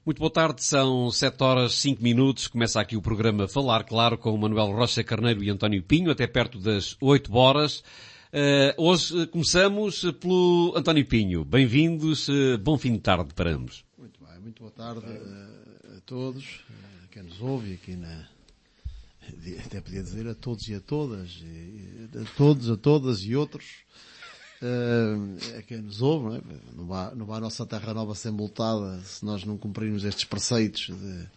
Muito boa tarde, são 7h05. Começa aqui o programa Falar Claro com o Manuel Rocha Carneiro e António Pinho, até perto das 8h. Hoje começamos pelo António Pinho. Bem-vindos, bom fim de tarde para ambos. Muito bem, muito boa tarde a todos, a quem nos ouve aqui até podia dizer a todos e a todas, a todas e outros. A quem nos ouve, não é? Não vai a nossa terra nova ser multada se nós não cumprirmos estes preceitos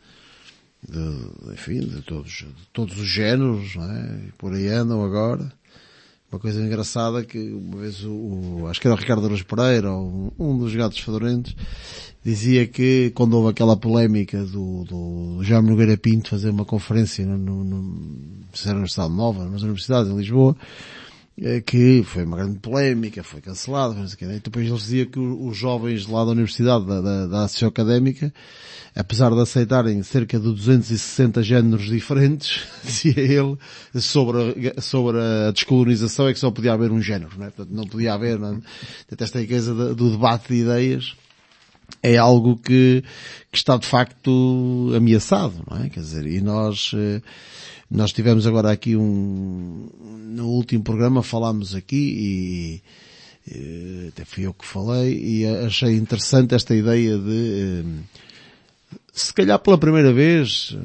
de todos os géneros, não é? E por aí andam agora. Uma coisa engraçada que uma vez acho que era o Ricardo Araújo Pereira, ou um dos gatos fedorentos, dizia que quando houve aquela polémica do Jaime Nogueira Pinto fazer uma conferência na Universidade Nova, nas universidades em Lisboa, que foi uma grande polémica, foi cancelado, e depois eles diziam que os jovens lá da Universidade, da Associação Académica, apesar de aceitarem cerca de 260 géneros diferentes, dizia ele, sobre a descolonização, é que só podia haver um género, não é? Portanto, não podia haver, não é? Esta coisa do debate de ideias é algo que está de facto ameaçado, não é? Quer dizer, e nós tivemos agora aqui no último programa falámos aqui e até fui eu que falei e achei interessante esta ideia de se calhar pela primeira vez,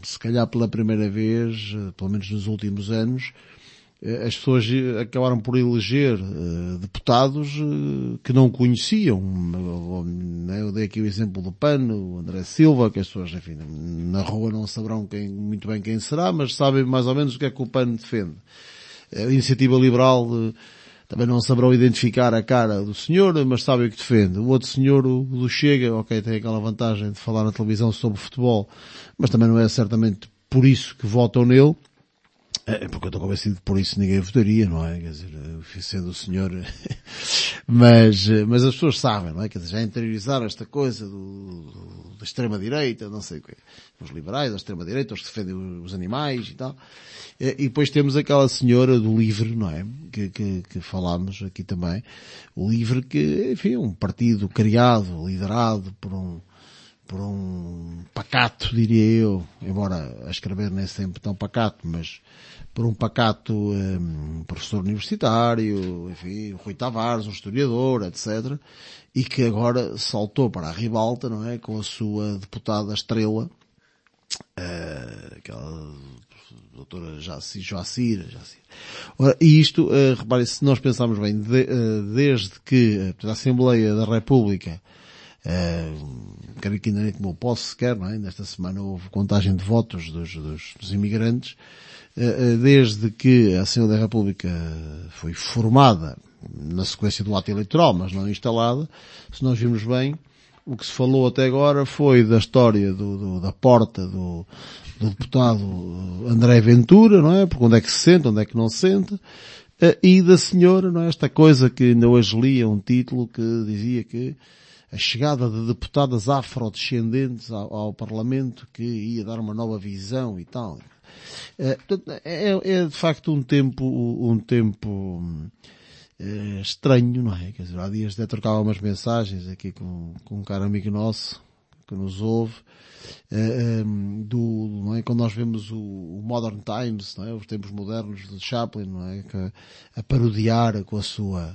pelo menos nos últimos anos, as pessoas acabaram por eleger deputados que não conheciam. Eu dei aqui o exemplo do PAN, o André Silva, que as pessoas, enfim, na rua não saberão muito bem quem será, mas sabem mais ou menos o que é que o PAN defende. A Iniciativa Liberal também não saberão identificar a cara do senhor, mas sabem o que defende. O outro senhor, o do Chega, ok, tem aquela vantagem de falar na televisão sobre futebol, mas também não é certamente por isso que votam nele. Porque eu estou convencido que por isso ninguém votaria, não é? Quer dizer, sendo o senhor, mas as pessoas sabem, não é? Quer dizer, já interiorizaram esta coisa da extrema-direita, não sei o quê. Os liberais, da extrema-direita, os que defendem os animais e tal. E depois temos aquela senhora do LIVRE, não é? Que falámos aqui também. O LIVRE que, enfim, é um partido criado, liderado por um pacato, diria eu, embora a escrever nem sempre tão pacato, mas por um pacato professor universitário, enfim, o Rui Tavares, um historiador, etc., e que agora saltou para a ribalta, não é, com a sua deputada estrela, aquela doutora Joacir. Ora, e isto, reparem, se nós pensarmos bem, desde que a Assembleia da República creio que ainda nem tomou posse sequer, não é? Nesta semana houve contagem de votos dos imigrantes, desde que a Assembleia da República foi formada na sequência do ato eleitoral, mas não instalada. Se nós virmos bem, o que se falou até agora foi da história da porta do deputado André Ventura, não é? Porque onde é que se senta, onde é que não se senta, e da senhora, não é? Esta coisa que ainda hoje lia um título que dizia que a chegada de deputadas afrodescendentes ao Parlamento que ia dar uma nova visão e tal. É de facto um tempo estranho, não é? Quer dizer, há dias até trocava umas mensagens aqui com um caro amigo nosso que nos ouve, não é? Quando nós vemos o Modern Times, não é? Os tempos modernos de Chaplin, não é? A parodiar com a sua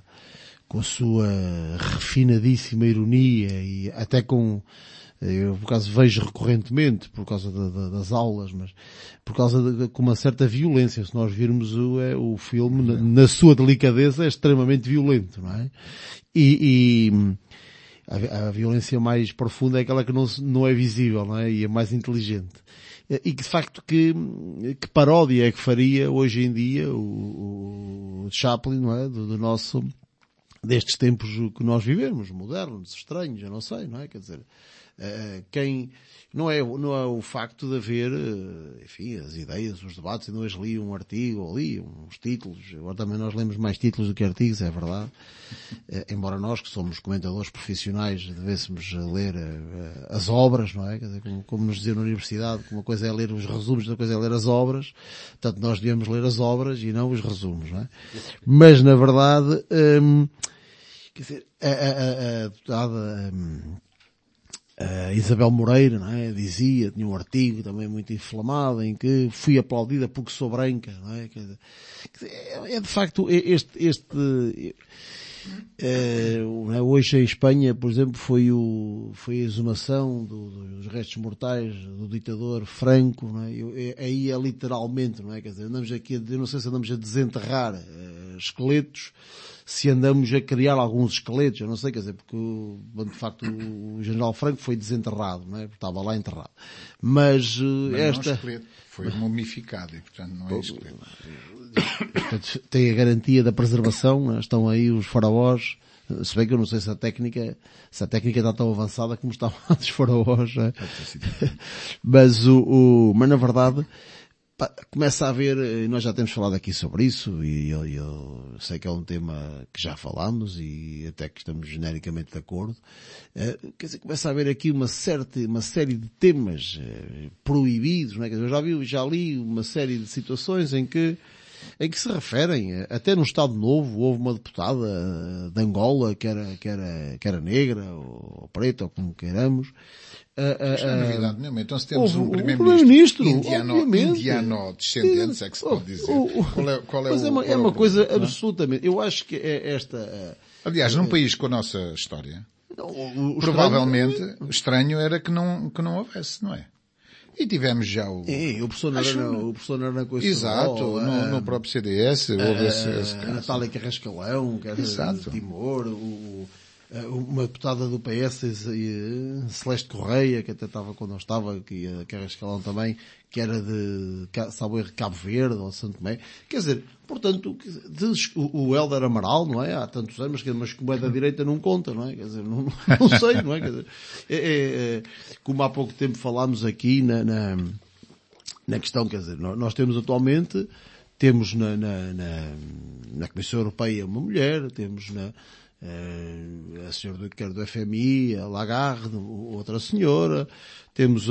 refinadíssima ironia e até eu por acaso vejo recorrentemente por causa das aulas, mas por causa com uma certa violência. Se nós virmos o filme, na sua delicadeza é extremamente violento, não é? E a violência mais profunda é aquela que não é visível, não é? E é mais inteligente. E que de facto que paródia é que faria hoje em dia o Chaplin, não é? Destes tempos que nós vivemos, modernos, estranhos, eu não sei, não é? Quer dizer, não é o facto de haver, enfim, as ideias, os debates, ainda hoje li um artigo, ou li uns títulos, agora também nós lemos mais títulos do que artigos, é verdade, embora nós, que somos comentadores profissionais, devêssemos ler as obras, não é? Quer dizer, como nos dizia na universidade, que uma coisa é ler os resumos, outra coisa é ler as obras, portanto nós devemos ler as obras e não os resumos, não é? Mas, na verdade, quer dizer, a deputada A Isabel Moreira, não é? Dizia, tinha um artigo também muito inflamado em que fui aplaudida porque sou branca, não é? É de facto hoje em Espanha, por exemplo, foi a exumação dos restos mortais do ditador Franco, não é? Aí é literalmente, não é? Quer dizer, andamos aqui, eu não sei se andamos a desenterrar esqueletos, se andamos a criar alguns esqueletos, eu não sei, quer dizer, porque de facto o general Franco foi desenterrado, não é? Porque estava lá enterrado. Mas não é um esta... esqueleto, foi mumificado e, portanto, não é esqueleto. Portanto, tem a garantia da preservação, né? Estão aí os faraós, se bem que eu não sei se a técnica está tão avançada como estavam os faraós, né? Mas mas na verdade, começa a haver, nós já temos falado aqui sobre isso, e eu sei que é um tema que já falámos e até que estamos genericamente de acordo. Quer dizer, começa a haver aqui uma série de temas proibidos, não é? Quer dizer, eu já li uma série de situações em que se referem, até no Estado Novo, houve uma deputada de Angola que era negra, ou preta, ou como queiramos. Isto não é novidade nenhuma. Então se temos um primeiro-ministro indiano-descendente, é que se pode dizer. Qual é mas é uma coisa absolutamente, eu acho que é esta... Aliás, num país com a nossa história, provavelmente estranho era que não houvesse, não é? E tivemos já o professor Narana com esse exato, no próprio CDS, houve esse a Natália Carrascalão, que era de Timor, uma deputada do PS, Celeste Correia, que até estava quando eu estava, que a Carrascalão também, que era de Cabo Verde ou Santo Tomé. Quer dizer, portanto, o Hélder Amaral, não é? Há tantos anos, mas como é da direita não conta, não é? Quer dizer, não sei, não é? Quer dizer, como há pouco tempo falámos aqui na questão, quer dizer, nós temos atualmente, temos na Comissão Europeia uma mulher, temos a senhora do FMI, a Lagarde, outra senhora, temos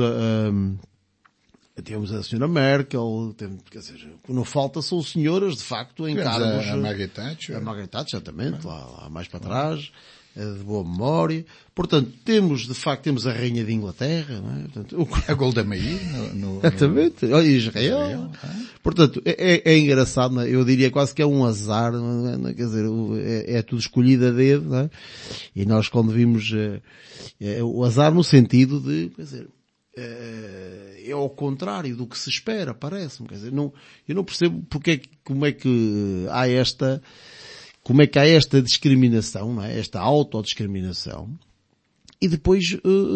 a senhora Merkel, quer dizer, o que não falta são senhoras, de facto, em cargos... A Margaret Thatcher. A Margaret Thatcher, exatamente, lá mais para trás, de boa memória. Portanto, temos a Rainha de Inglaterra, não é? Portanto, a Golda Meir, exatamente, Israel. Portanto, é engraçado, não é? Eu diria quase que é um azar, não é? Quer dizer, é tudo escolhido a dedo, não é? E nós quando vimos o azar no sentido de, quer dizer, é ao contrário do que se espera, parece-me. Quer dizer, eu não percebo como é que há esta discriminação, não é? Esta autodiscriminação. E depois,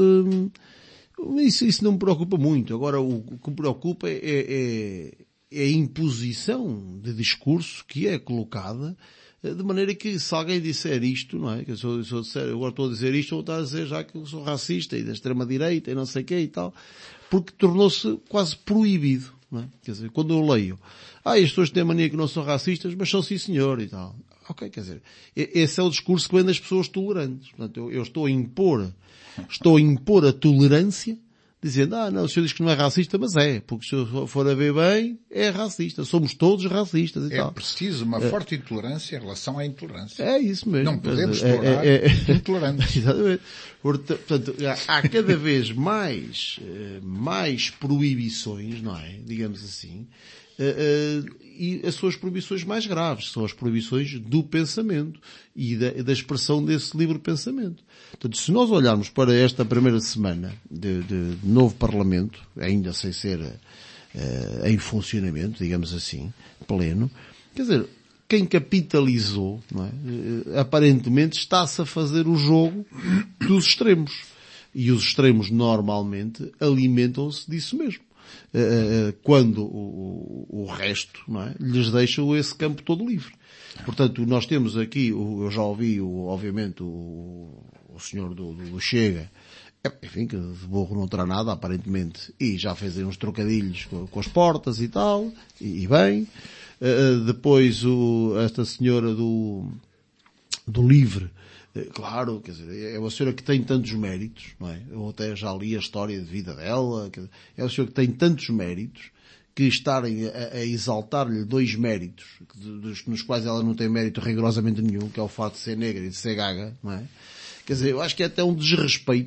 isso não me preocupa muito. Agora, o que me preocupa é a imposição de discurso que é colocada, de maneira que se alguém disser isto, não é? Que eu agora estou a dizer isto, ou estou a dizer já que eu sou racista e da extrema-direita e não sei o quê e tal, porque tornou-se quase proibido, não é? Quer dizer, quando eu leio, as pessoas têm a mania que não são racistas, mas são sim senhor e tal. Ok, quer dizer, esse é o discurso que vem das pessoas tolerantes. Portanto, eu estou a impor a tolerância, dizendo, não, o senhor diz que não é racista, mas é, porque se eu for a ver bem, é racista. Somos todos racistas e tal. É preciso uma forte intolerância em relação à intolerância. É isso mesmo. Não podemos tolerar intolerância. Exatamente. Portanto, há cada vez mais proibições, não é? Digamos assim. E as suas proibições mais graves, são as proibições do pensamento e da expressão desse livre pensamento. Portanto, se nós olharmos para esta primeira semana de novo Parlamento, ainda sem ser em funcionamento, digamos assim, pleno, quer dizer, quem capitalizou, não é? Aparentemente está-se a fazer o jogo dos extremos. E os extremos normalmente alimentam-se disso mesmo. Quando o resto, não é, lhes deixa esse campo todo livre. Portanto, nós temos aqui, eu já ouvi, obviamente, o senhor do Chega, enfim, que de burro não terá nada, aparentemente, e já fez aí uns trocadilhos com as portas e tal, e bem. Depois esta senhora do Livre, claro, quer dizer, é uma senhora que tem tantos méritos, não é? Eu até já li a história de vida dela, é uma senhora que tem tantos méritos, que estarem a exaltar-lhe dois méritos, nos quais ela não tem mérito rigorosamente nenhum, que é o facto de ser negra e de ser gaga, não é? Quer dizer, eu acho que é até um desrespeito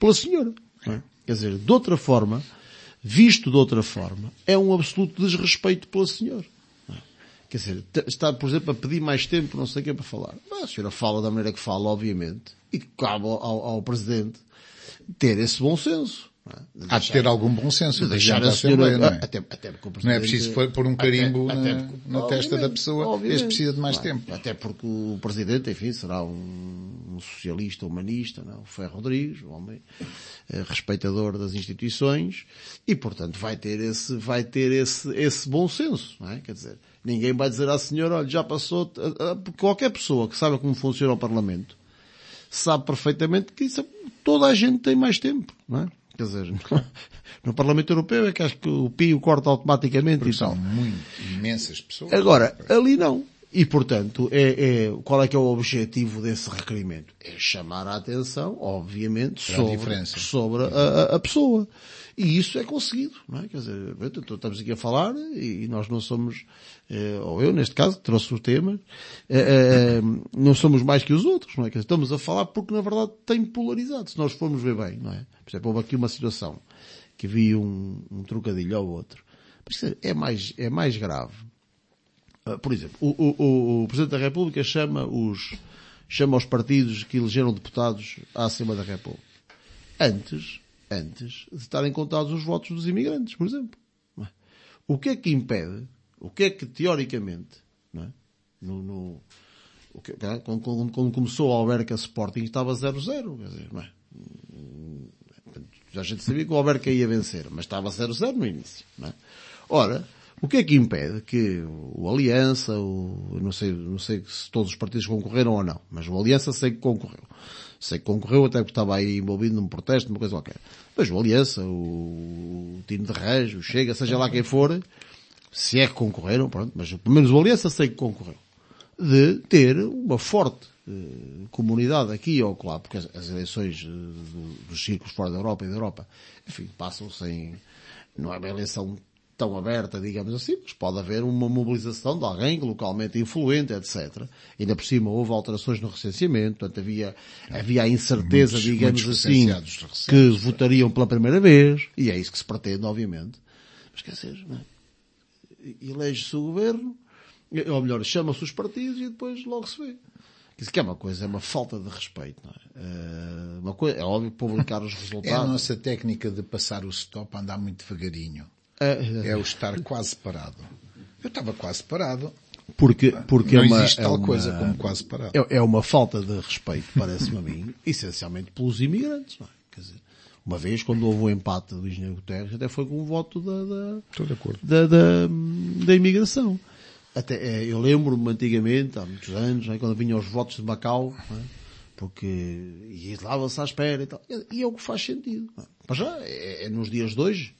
pela senhora. Não é? Quer dizer, de outra forma, visto de outra forma, é um absoluto desrespeito pela senhora. Não é? Quer dizer, está, por exemplo, a pedir mais tempo, não sei o que é para falar. Mas a senhora fala da maneira que fala, obviamente, e cabe ao Presidente ter esse bom senso. Há de ter algum bom senso. De deixar a senhora, não é? até porque o Presidente, Não é preciso pôr um carimbo na testa da pessoa. obviamente. Este precisa de mais tempo. Até porque o Presidente, enfim, será um socialista humanista, não? O Ferro Rodrigues, um homem respeitador das instituições, e portanto vai ter esse bom senso, não é? Quer dizer, ninguém vai dizer à senhora, olha, já passou, porque qualquer pessoa que sabe como funciona o Parlamento sabe perfeitamente que toda a gente tem mais tempo, não é? Quer dizer, no Parlamento Europeu é que acho que o PIO corta automaticamente. Porque e tal. são imensas pessoas. Agora, ali não. E, portanto, qual é que é o objetivo desse requerimento? É chamar a atenção, obviamente, sobre a pessoa. E isso é conseguido, não é? Quer dizer, estamos aqui a falar e nós não somos, ou eu, neste caso, que trouxe o tema, não somos mais que os outros, não é? Quer dizer, estamos a falar porque, na verdade, tem polarizado, se nós formos ver bem, não é? Por exemplo, houve aqui uma situação que vi um trocadilho ao outro. Mas é mais grave. Por exemplo, o Presidente da República chama os partidos que elegeram deputados à Assembleia da República. Antes de estarem contados os votos dos imigrantes, por exemplo. Não é? O que é que impede, o que é que teoricamente, não é? Quando começou a Alverca Sporting estava 0-0, quer dizer, não é? Já a gente sabia que o Alverca ia vencer, mas estava 0-0 no início, não é? Ora, o que é que impede que o Aliança, não sei se todos os partidos concorreram ou não, mas o Aliança sei que concorreu. Sei que concorreu até porque estava aí envolvido num protesto, numa coisa qualquer. Mas o Aliança, o Tino de Reis, o Chega, seja lá quem for, se é que concorreram, pronto, mas pelo menos o Aliança sei que concorreu. De ter uma forte comunidade aqui ou lá, porque as eleições dos círculos fora da Europa e da Europa, enfim, passam sem, não é uma eleição tão aberta, digamos assim, mas pode haver uma mobilização de alguém localmente influente, etc. Ainda por cima houve alterações no recenseamento, portanto havia a incerteza, digamos assim, que votariam pela primeira vez, e é isso que se pretende, obviamente. Mas quer dizer, não é? Elege-se o governo, ou melhor, chama-se os partidos e depois logo se vê. Isso que é uma coisa, é uma falta de respeito, não é? Uma coisa, é óbvio publicar os resultados. É a nossa técnica de passar o stop a andar muito devagarinho. É o estar quase parado. Eu estava quase parado. Porque não existe tal coisa como quase parado. É uma falta de respeito, parece-me a mim, essencialmente pelos imigrantes, não é? Quer dizer, uma vez, quando houve o empate do Engenheiro Guterres, até foi com o voto Estou de acordo. da imigração. Até, eu lembro-me antigamente, há muitos anos, né, quando vinham os votos de Macau, né, porque e lá-se à espera e tal. E é o que faz sentido. Mas já é nos dias de hoje,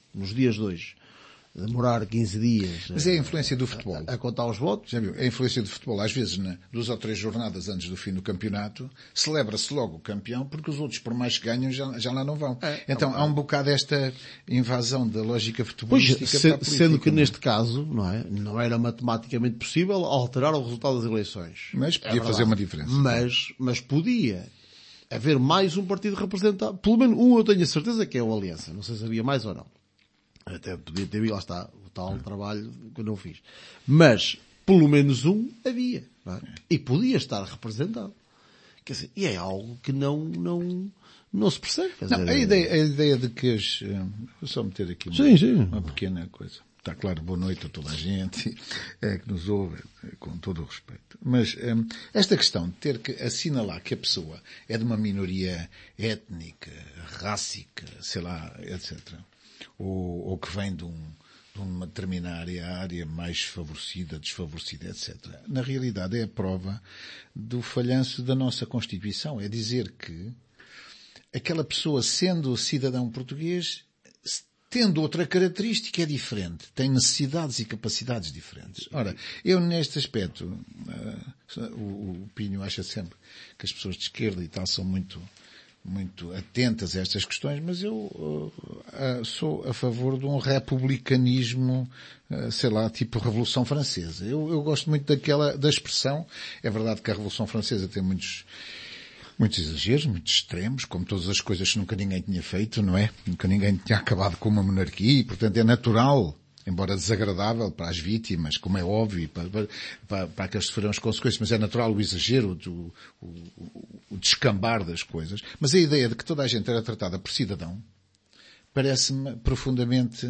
demorar 15 dias. Mas é a influência do futebol. A contar os votos. Já viu? É a influência do futebol. Às vezes, 2 ou 3 jornadas antes do fim do campeonato, celebra-se logo o campeão, porque os outros, por mais que ganham, já lá não vão. Então, há um bocado esta invasão da lógica futebolística para a política. Sendo que neste caso, não é? Não era matematicamente possível alterar o resultado das eleições. Mas podia fazer uma diferença. Mas podia haver mais um partido representado. Pelo menos um eu tenho a certeza que é o Aliança. Não sei se havia mais ou não. Até podia ter, lá está, o tal trabalho que eu não fiz. Mas, pelo menos um havia. Não é? E podia estar representado. Quer dizer, e é algo que não se percebe. Quer dizer, a ideia de que vou só meter aqui uma pequena coisa. Está claro, boa noite a toda a gente que nos ouve, com todo o respeito. Mas esta questão de ter que assinalar que a pessoa é de uma minoria étnica, rássica, sei lá, etc., ou que vem de uma determinada área mais favorecida, desfavorecida, etc. Na realidade é a prova do falhanço da nossa Constituição. É dizer que aquela pessoa, sendo cidadão português, tendo outra característica, é diferente. Tem necessidades e capacidades diferentes. Ora, eu neste aspecto, o Pinho acha sempre que as pessoas de esquerda e tal são muito atentas a estas questões, mas eu sou a favor de um republicanismo, sei lá, tipo Revolução Francesa. Eu gosto muito da expressão. É verdade que a Revolução Francesa tem muitos Muitos exageros, muitos extremos, como todas as coisas que nunca ninguém tinha feito, não é? Nunca ninguém tinha acabado com uma monarquia e, portanto, é natural, embora desagradável para as vítimas, como é óbvio, para aqueles que sofreram as consequências, mas é natural o exagero, o descambar das coisas. Mas a ideia de que toda a gente era tratada por cidadão parece-me profundamente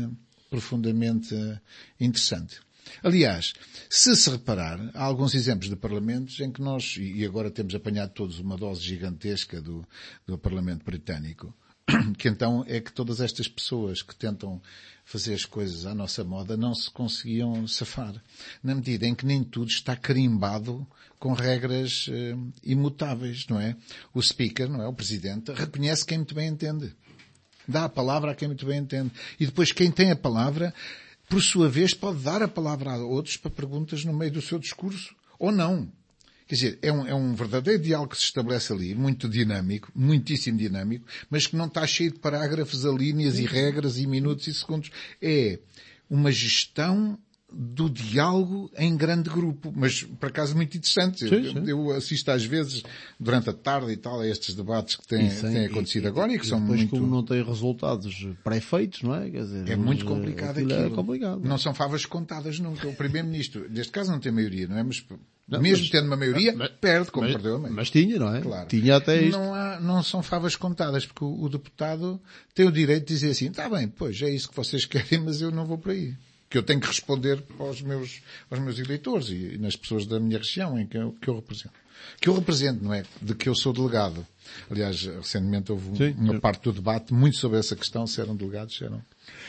interessante. Aliás, se reparar, há alguns exemplos de parlamentos em que nós, e agora temos apanhado todos uma dose gigantesca do Parlamento Britânico, que então é que todas estas pessoas que tentam fazer as coisas à nossa moda não se conseguiam safar. Na medida em que nem tudo está carimbado com regras imutáveis, não é? O Speaker, não é? O Presidente, reconhece quem muito bem entende. Dá a palavra a quem muito bem entende. E depois quem tem a palavra, por sua vez, pode dar a palavra a outros para perguntas no meio do seu discurso. Ou não. Quer dizer, é um verdadeiro diálogo que se estabelece ali, muito dinâmico, muitíssimo dinâmico, mas que não está cheio de parágrafos, alíneas e regras e minutos e segundos. É uma gestão do diálogo em grande grupo, mas por acaso muito interessante. Sim. Eu assisto às vezes, durante a tarde e tal, a estes debates que têm acontecido agora e que são muito... como não têm resultados pré-feitos, não é? Quer dizer, é muito complicado aquilo. É complicado. Não são favas contadas nunca. O Primeiro-Ministro, neste caso não tem maioria, não é? Mas mesmo tendo uma maioria, perde, como perdeu a maioria. Mas tinha, não é? Claro. Tinha até isto. Não são favas contadas, porque o deputado tem o direito de dizer assim, está bem, pois, é isso que vocês querem, mas eu não vou por aí. Que eu tenho que responder aos meus eleitores e nas pessoas da minha região em que eu represento. Que eu represento, não é? De que eu sou delegado. Aliás, recentemente houve uma parte do debate muito sobre essa questão, se eram delegados, se eram.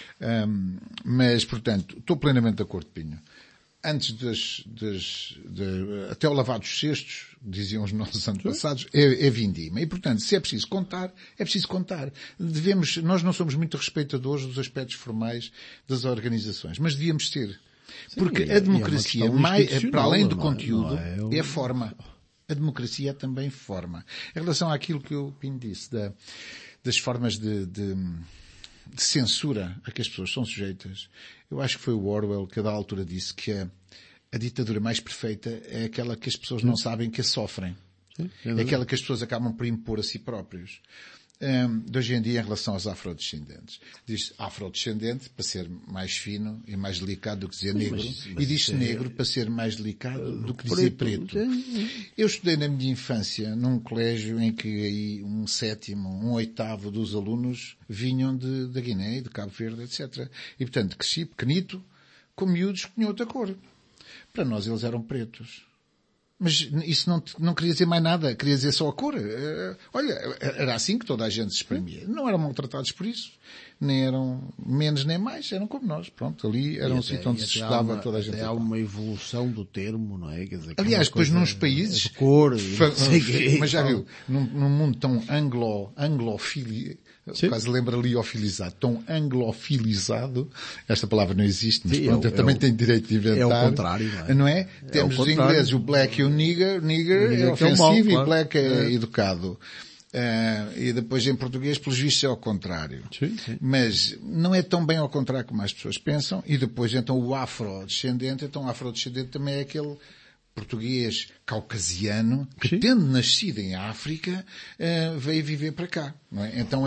Mas, portanto, estou plenamente de acordo, Pinho. Antes até o lavar dos cestos, diziam os nossos antepassados, é vindima. E, portanto, se é preciso contar, é preciso contar. Nós não somos muito respeitadores dos aspectos formais das organizações, mas devíamos ser. Porque a democracia, para além do conteúdo, é forma. A democracia é também forma. Em relação àquilo que o Pinho disse, das formas de censura a que as pessoas são sujeitas, eu acho que foi o Orwell que a da altura disse que a ditadura mais perfeita é aquela que as pessoas não sabem que a sofrem. É aquela que as pessoas acabam por impor a si próprios. De hoje em dia, em relação aos afrodescendentes. Diz afrodescendente para ser mais fino e mais delicado do que dizer negro. E diz negro para ser mais delicado do que dizer preto. Eu estudei na minha infância num colégio em que aí um oitavo dos alunos vinham da Guiné, de Cabo Verde, etc. E, portanto, cresci pequenito com miúdos que tinham outra cor. Para nós eles eram pretos. Mas isso não queria dizer mais nada, queria dizer só a cor. Olha, era assim que toda a gente se exprimia. Não eram maltratados por isso, nem eram menos nem mais, eram como nós. Pronto, ali era um sítio onde se estudava toda a gente. Há uma evolução do termo, não é? Quer dizer, aliás, depois nos países... Cor, mas já viu, num mundo tão anglofílico, quase lembra liofilizado, tão anglofilizado, esta palavra não existe, mas pronto, eu também tenho direito de inventar. É o contrário, não é? Não é? Temos os ingleses, o black e o nigger é ofensivo e black é educado. E depois em português, pelos vistos, é ao contrário. Sim. Mas não é tão bem ao contrário como as pessoas pensam. E depois, então, o afrodescendente também é aquele português caucasiano que, tendo nascido em África, veio viver para cá. Não é? Então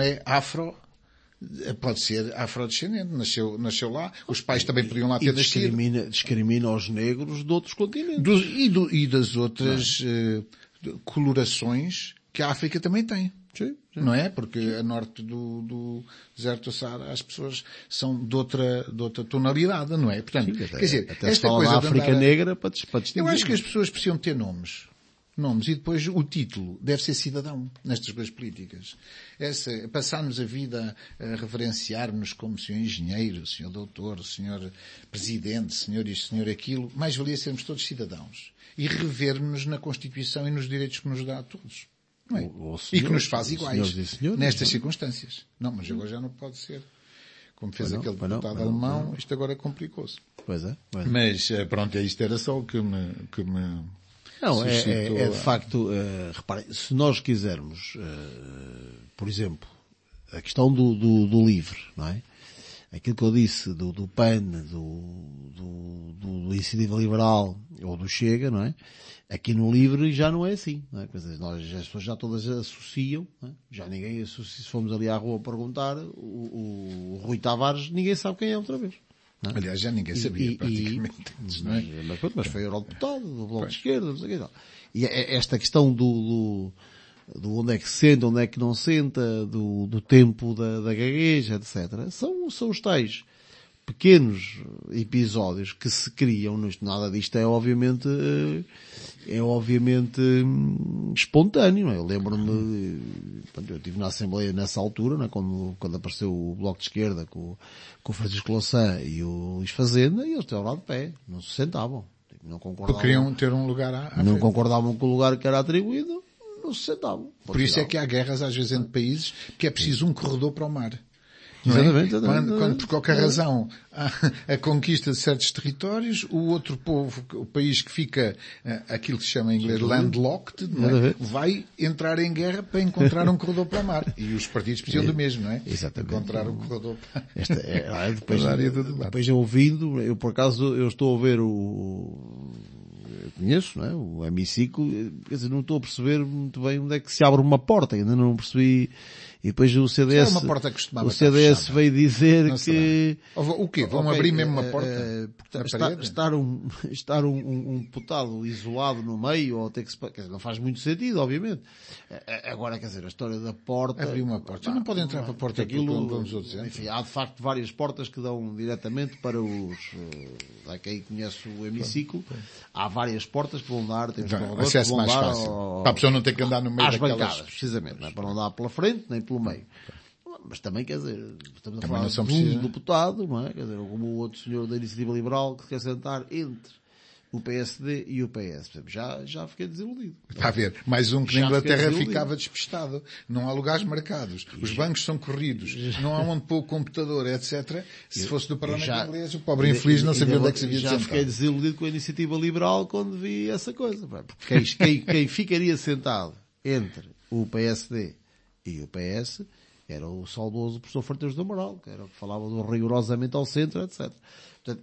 pode ser afrodescendente, nasceu lá, os pais também podiam lá ter nascido. Discrimina os negros de outros continentes. E das outras colorações que a África também tem. Sim. Não é? Porque a norte do deserto do Saara as pessoas são de outra tonalidade, não é? Portanto, quer dizer, esta coisa da África negra para distinguir. Eu acho que as pessoas precisam ter nomes. E depois o título deve ser cidadão nestas coisas políticas. Passarmos a vida a reverenciar-nos como senhor engenheiro, senhor doutor, senhor presidente, senhor isto, senhor aquilo, mais valia sermos todos cidadãos e revermos-nos na Constituição e nos direitos que nos dá a todos. Não é? E que nos faz iguais nestas circunstâncias. Não, mas agora já não pode ser. Como fez aquele deputado alemão, isto agora complicou-se. Pois é. Mas pronto, isto era só o que me não, é de facto, reparem, se nós quisermos, por exemplo, a questão do livre, não é? aquilo que eu disse do PAN, do Iniciativa Liberal ou do Chega, não é? Aqui no LIVRE já não é assim, não é? Quer dizer, as pessoas já todas associam, não é? Já ninguém associa, se formos ali à rua perguntar, o Rui Tavares, ninguém sabe quem é outra vez. Não é? Aliás, já ninguém sabia praticamente antes, não é? Mas foi eurodeputado, do Bloco de Esquerda, não sei o que tal. E esta questão do onde é que se senta, onde é que não senta, do tempo da gagueja, etc. São os tais pequenos episódios que se criam. Nada disto é obviamente espontâneo, não é? Eu lembro-me, eu estive na Assembleia nessa altura, não é? Quando apareceu o Bloco de Esquerda com o Francisco Louçã e o Luís Fazenda, e eles estavam lá de pé, não se sentavam. Não concordavam. Porque queriam ter um lugar à Não frente. Concordavam com o lugar que era atribuído, não se sentavam. Por isso é que há guerras às vezes entre países, que é preciso um corredor para o mar. Exatamente. Quando por qualquer razão há a conquista de certos territórios, o outro povo, o país que fica, aquilo que se chama em inglês landlocked, não é? Vai entrar em guerra para encontrar um corredor para o mar. E os partidos precisam do mesmo, não é? Exatamente. Encontrar um corredor para depois ouvindo, eu por acaso, eu estou a ver eu conheço, não é? O hemiciclo, quer dizer, não estou a perceber muito bem onde é que se abre uma porta, ainda não percebi. E depois o CDS, veio dizer que... O quê? Vão abrir mesmo uma porta? Estar um deputado isolado no meio, ou ter que quer dizer, não faz muito sentido, obviamente. Agora, quer dizer, a história da porta... Abrir uma porta. Você não pode entrar para a porta aquilo, vamos outros dizer. Enfim, há de facto várias portas que dão diretamente para os... Há quem conhece o hemiciclo. Há várias portas que vão dar, temos corredores que vão mais dar fácil. Para a pessoa não ter que andar no meio às daquelas... bancadas, precisamente, não é? Para não dar pela frente, nem pelo meio. Mas também, quer dizer, estamos a falar de um deputado, não é? Quer dizer, como o outro senhor da Iniciativa Liberal que quer sentar entre o PSD e o PS. Já fiquei desiludido. Está a ver. Mais um que na Inglaterra ficava despistado. Não há lugares marcados. Os bancos são corridos. Não há onde pôr o computador, etc. Se fosse do Parlamento inglês, o pobre infeliz não sabia onde é que se havia de sentar. Já fiquei desiludido com a Iniciativa Liberal quando vi essa coisa. Porque quem ficaria sentado entre o PSD e o PS era o saudoso professor Freitas do Amaral, que era o que falava do rigorosamente ao centro, etc. Portanto,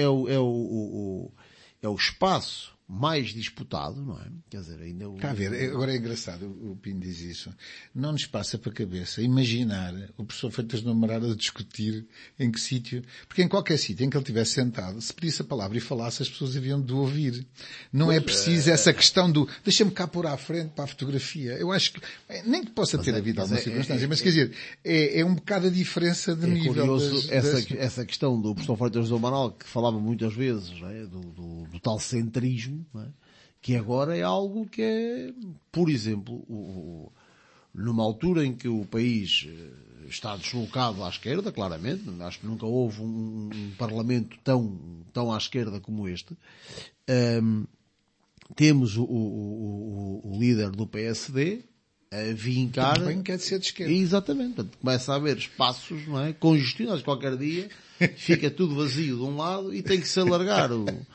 é o espaço mais disputado, não é? Quer dizer, ainda Está a ver, agora é engraçado, o Pino diz isso. Não nos passa para a cabeça imaginar o professor Freitas do Amaral a discutir em que sítio, porque em qualquer sítio em que ele estivesse sentado, se pedisse a palavra e falasse, as pessoas haviam de ouvir. Não é preciso essa questão do deixa-me cá pôr à frente para a fotografia. Eu acho que, nem que possa ter havido alguma circunstância, mas quer dizer, é um bocado a diferença de nível. Curioso essa questão do professor Freitas do Amaral, que falava muitas vezes, não é? do tal centrismo, não é? Que agora é algo que é, por exemplo, numa altura em que o país está deslocado à esquerda, claramente, acho que nunca houve um parlamento tão à esquerda como este, temos o líder do PSD a vincar... Também quer ser de esquerda. Exatamente. Portanto, começa a haver espaços, não é? Congestionados qualquer dia, fica tudo vazio de um lado e tem que se alargar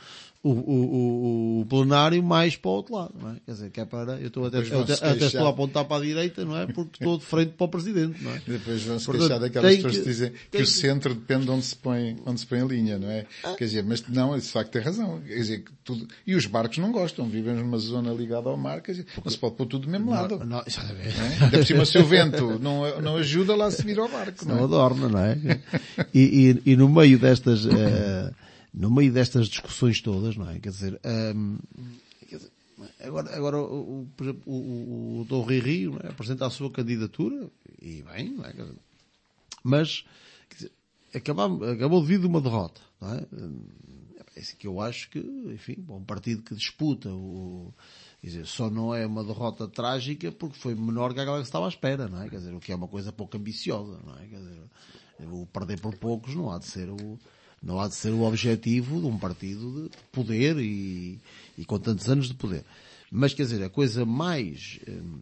o plenário mais para o outro lado, não é? Quer dizer, que é para, eu estou a apontar para a direita, não é? Porque estou de frente para o Presidente, não é? Depois vão-se queixar daquelas pessoas que dizem que o centro depende de onde se põe a linha, não é? Quer dizer, mas não, de facto tem razão. Quer dizer, tudo, e os barcos não gostam, vivem numa zona ligada ao mar, quer dizer, não se pode pôr tudo do mesmo lado. Não é? Ainda por cima, se o vento não ajuda lá a se vir ao barco, não é? Não adorna, não é? E no meio destas, destas discussões todas, não é? Quer dizer, agora por exemplo, o Dr. Rui Rio, não é? Apresenta a sua candidatura, e bem, não é? Mas, quer dizer, acabou devido a uma derrota, não é? É isso que eu acho que, enfim, um partido que disputa quer dizer, só não é uma derrota trágica porque foi menor que aquela que se estava à espera, não é? Quer dizer, o que é uma coisa pouco ambiciosa, não é? Quer dizer, o perder por poucos não há de ser o objetivo de um partido de poder e com tantos anos de poder. Mas, quer dizer, a coisa mais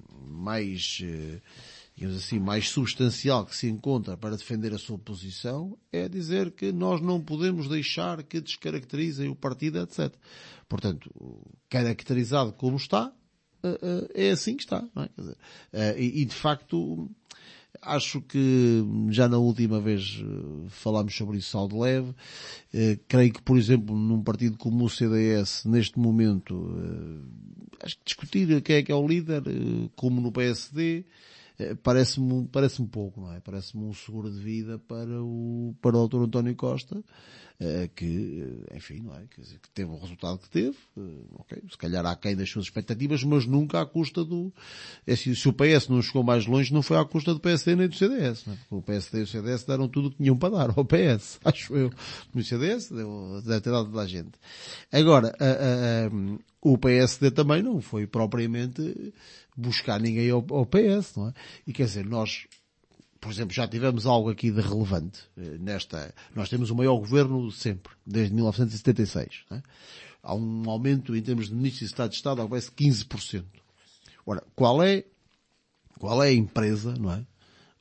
digamos assim, mais substancial que se encontra para defender a sua posição é dizer que nós não podemos deixar que descaracterizem o partido, etc. Portanto, caracterizado como está, é assim que está, não é? Quer dizer, e de facto, acho que já na última vez falámos sobre isso ao de leve. Creio que, por exemplo, num partido como o CDS, neste momento, acho que discutir quem é que é o líder, como no PSD, parece-me pouco, não é? Parece-me um seguro de vida para o Dr. António Costa, que, enfim, não é? Quer dizer, que teve o resultado que teve, ok, se calhar aquém das suas expectativas, mas nunca à custa se o PS não chegou mais longe, não foi à custa do PSD nem do CDS, não é? Porque o PSD e o CDS deram tudo o que tinham para dar ao PS, acho eu. No CDS deve ter dado toda a gente. Agora, o PSD também não foi propriamente buscar ninguém ao PS, não é? E quer dizer, nós, por exemplo, já tivemos algo aqui de relevante nós temos o maior governo de sempre, desde 1976, não é? Há um aumento em termos de ministros de Estado de Estado, algo parece 15%. Ora, qual é a empresa, não é?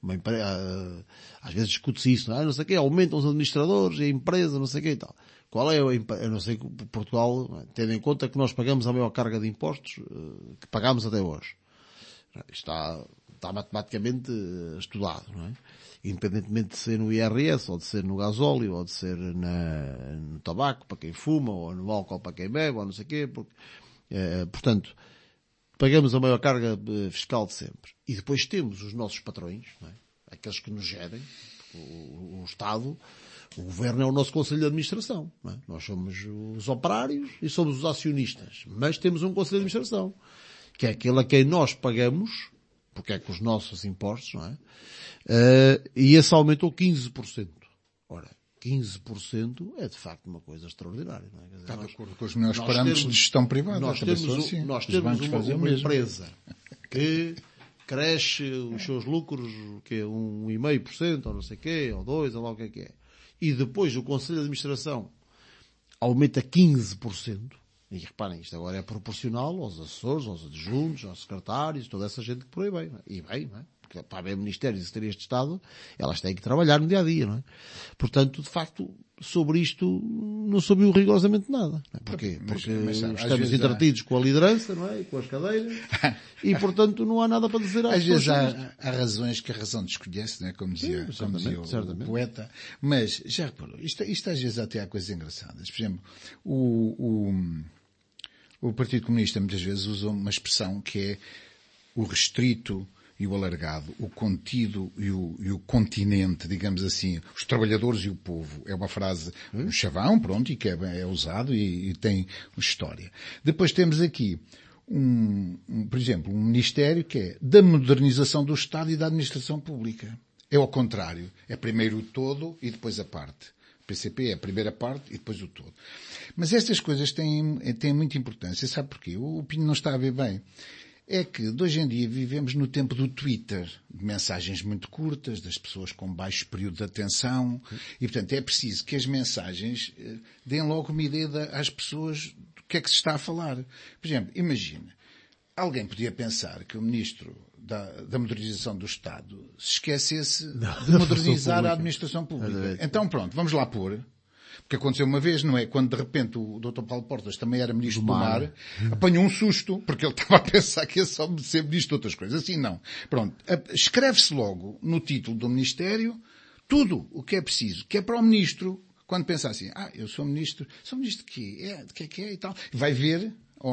Às vezes discute-se isso, não é? Não sei o quê, aumentam os administradores e a empresa, não sei o quê e tal. Qual é eu não sei, Portugal, tendo em conta que nós pagamos a maior carga de impostos que pagámos até hoje. Está matematicamente estudado, não é? Independentemente de ser no IRS, ou de ser no gasóleo, ou de ser no tabaco para quem fuma, ou no álcool para quem bebe, ou não sei o quê, portanto, pagamos a maior carga fiscal de sempre. E depois temos os nossos patrões, não é? Aqueles que nos gerem, o Estado. O Governo é o nosso Conselho de Administração, não é? Nós somos os operários e somos os acionistas, mas temos um Conselho de Administração, que é aquele a quem nós pagamos, porque é com os nossos impostos, não é? E esse aumentou 15%. Ora, 15% é de facto uma coisa extraordinária, não é? Quer dizer, está de acordo com os melhores parâmetros de gestão privada. Nós temos uma empresa que cresce os seus lucros, que é 1,5%, ou não sei o quê, ou 2%, ou lá o que é. E depois o Conselho de Administração aumenta 15%. E reparem, isto agora é proporcional aos assessores, aos adjuntos, aos secretários, toda essa gente que por aí vem. Não é? E bem, não é? Porque para haver ministérios e secretarias de Estado, elas têm que trabalhar no dia a dia, não é? Portanto, de facto, sobre isto não soube rigorosamente nada. Não é? Porquê? Porque estamos entretidos com a liderança, não é? E com as cadeiras. E, portanto, não há nada para dizer às pessoas. Às vezes há razões que a razão desconhece, não é? Como dizia o poeta. Mas, já reparou, isto às vezes até há coisas engraçadas. Por exemplo, o Partido Comunista muitas vezes usa uma expressão que é o restrito e o alargado, o contido e o continente, digamos assim, os trabalhadores e o povo. É uma frase, um chavão, pronto, e que é usado e tem história. Depois temos aqui por exemplo, um ministério que é da modernização do Estado e da administração pública. É ao contrário. É primeiro o todo e depois a parte. O PCP é a primeira parte e depois o todo. Mas estas coisas têm muita importância. Sabe porquê? O Pinho não está a ver bem. É que, de hoje em dia, vivemos no tempo do Twitter, de mensagens muito curtas, das pessoas com baixo período de atenção, e, portanto, é preciso que as mensagens deem logo uma ideia às pessoas do que é que se está a falar. Por exemplo, imagina, alguém podia pensar que o Ministro da Modernização do Estado se esquecesse de modernizar a administração pública. Então, pronto, vamos lá pôr. Porque aconteceu uma vez, não é? Quando de repente o Dr. Paulo Portas também era Ministro do Mar, apanhou um susto, porque ele estava a pensar que ia só ser Ministro de outras coisas. Assim não. Pronto. Escreve-se logo no título do Ministério tudo o que é preciso, que é para o Ministro, quando pensa assim, eu sou Ministro de quê? De que é e tal. Vai ver,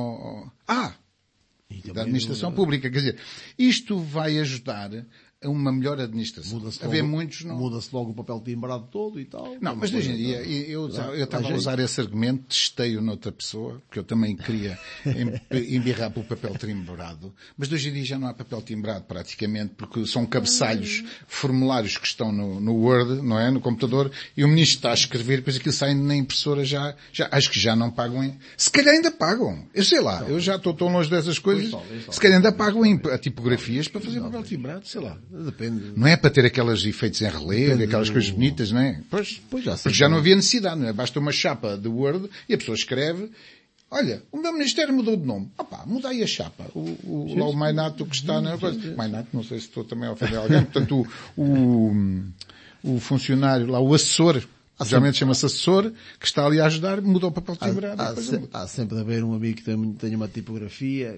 da Administração Pública. Quer dizer, isto vai ajudar a uma melhor administração. Muda-se logo o papel timbrado todo e tal. Não, mas hoje em dia, eu estava a usar esse argumento, testei-o noutra pessoa, porque eu também queria embirrar pelo papel timbrado, mas hoje em dia já não há papel timbrado praticamente, porque são cabeçalhos, formulários que estão no Word, não é? No computador, e o ministro está a escrever, depois aquilo sai na impressora já acho que já não pagam, se calhar ainda pagam. Eu sei lá, eu já estou tão longe dessas coisas, se calhar ainda pagam a tipografias para fazer papel timbrado, sei lá. Depende. Não é para ter aqueles efeitos em relevo, aquelas coisas bonitas, não é? Pois porque já não havia necessidade, não é? Basta uma chapa de Word e a pessoa escreve, olha, o meu ministério mudou de nome. Muda aí a chapa. Lá o Mainato que está na coisa. Mainato, não sei se estou também a ofender alguém. Portanto, o funcionário lá, o assessor Geralmente chama-se assessor, que está ali a ajudar, muda o papel temporário. Há sempre de haver um amigo que tem uma tipografia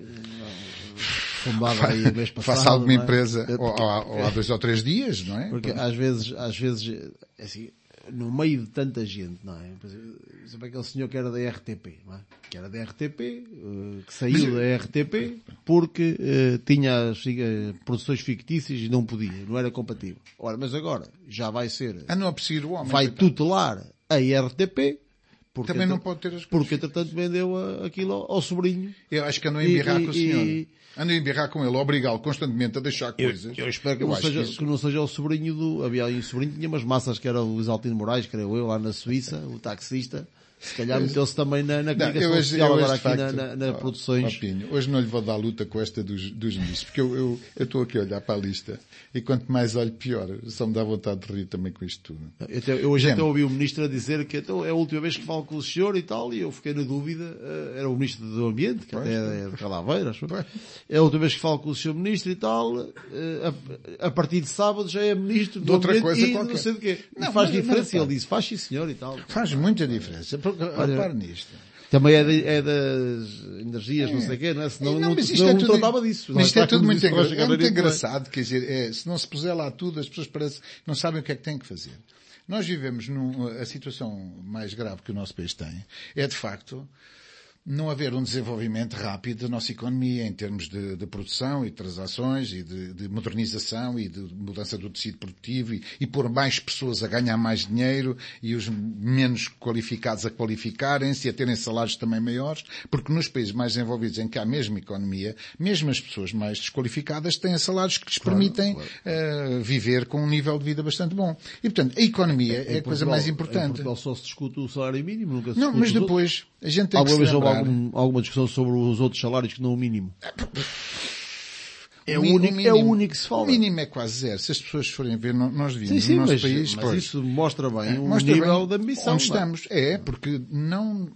fundada aí a mês passado. Faça alguma empresa, ou há 2 ou 3 dias, não é? Porque às vezes, assim, no meio de tanta gente, não é? Por exemplo, aquele senhor que era da RTP, não é? Que era da RTP, que saiu da RTP porque tinha as produções fictícias e não podia, não era compatível. Ora, mas agora já vai ser, não a perseguir o homem, vai tutelar a RTP, porque também não pode ter as coisas. Porque entretanto vendeu aquilo ao sobrinho. Eu acho que andou a embirrar com o senhor. Andam a embirrar com ele, obrigá-lo constantemente a deixar coisas. Eu espero que não seja o sobrinho havia aí um sobrinho que tinha umas massas que era o Luís Altino Moraes, creio eu, lá na Suíça, o taxista. Se calhar meteu-se também na comunicação social, agora aqui nas produções. Pinho, hoje não lhe vou dar luta com esta dos ministros, porque eu estou aqui a olhar para a lista e quanto mais olho pior, só me dá vontade de rir também com isto tudo. Eu hoje até ouvi o ministro a dizer que então, é a última vez que falo com o senhor e tal, e eu fiquei na dúvida, era o ministro do Ambiente, que até é de Calaveira, acho. É a última vez que falo com o senhor ministro e tal, a partir de sábado já é ministro do outra Ambiente coisa e qualquer. Não sei de quê. Não, faz diferença, ele disse, faz sim senhor e tal. Faz muita diferença. Repare nisto. Também é das energias, não sei o quê, não é? Senão não tratava disso. Mas isto é tudo muito engraçado, quer dizer, se não se puser lá tudo, as pessoas não sabem o que é que têm que fazer. Nós vivemos a situação mais grave que o nosso país tem, é de facto não haver um desenvolvimento rápido da nossa economia em termos de produção e de transações e de modernização e de mudança do tecido produtivo e pôr mais pessoas a ganhar mais dinheiro e os menos qualificados a qualificarem-se e a terem salários também maiores, porque nos países mais desenvolvidos em que há a mesma economia, mesmo as pessoas mais desqualificadas têm salários que lhes permitem viver com um nível de vida bastante bom. E portanto, a economia é a coisa mais importante. Em Portugal só se discute o salário mínimo, nunca se discute. Não, mas depois a gente tem que se lembrar. Alguma discussão sobre os outros salários que não o mínimo? É o único que se fala. O mínimo é quase zero. Se as pessoas forem ver, nós vivemos no nosso país. Mas isso mostra bem o nível de ambição. Onde estamos. Porque não...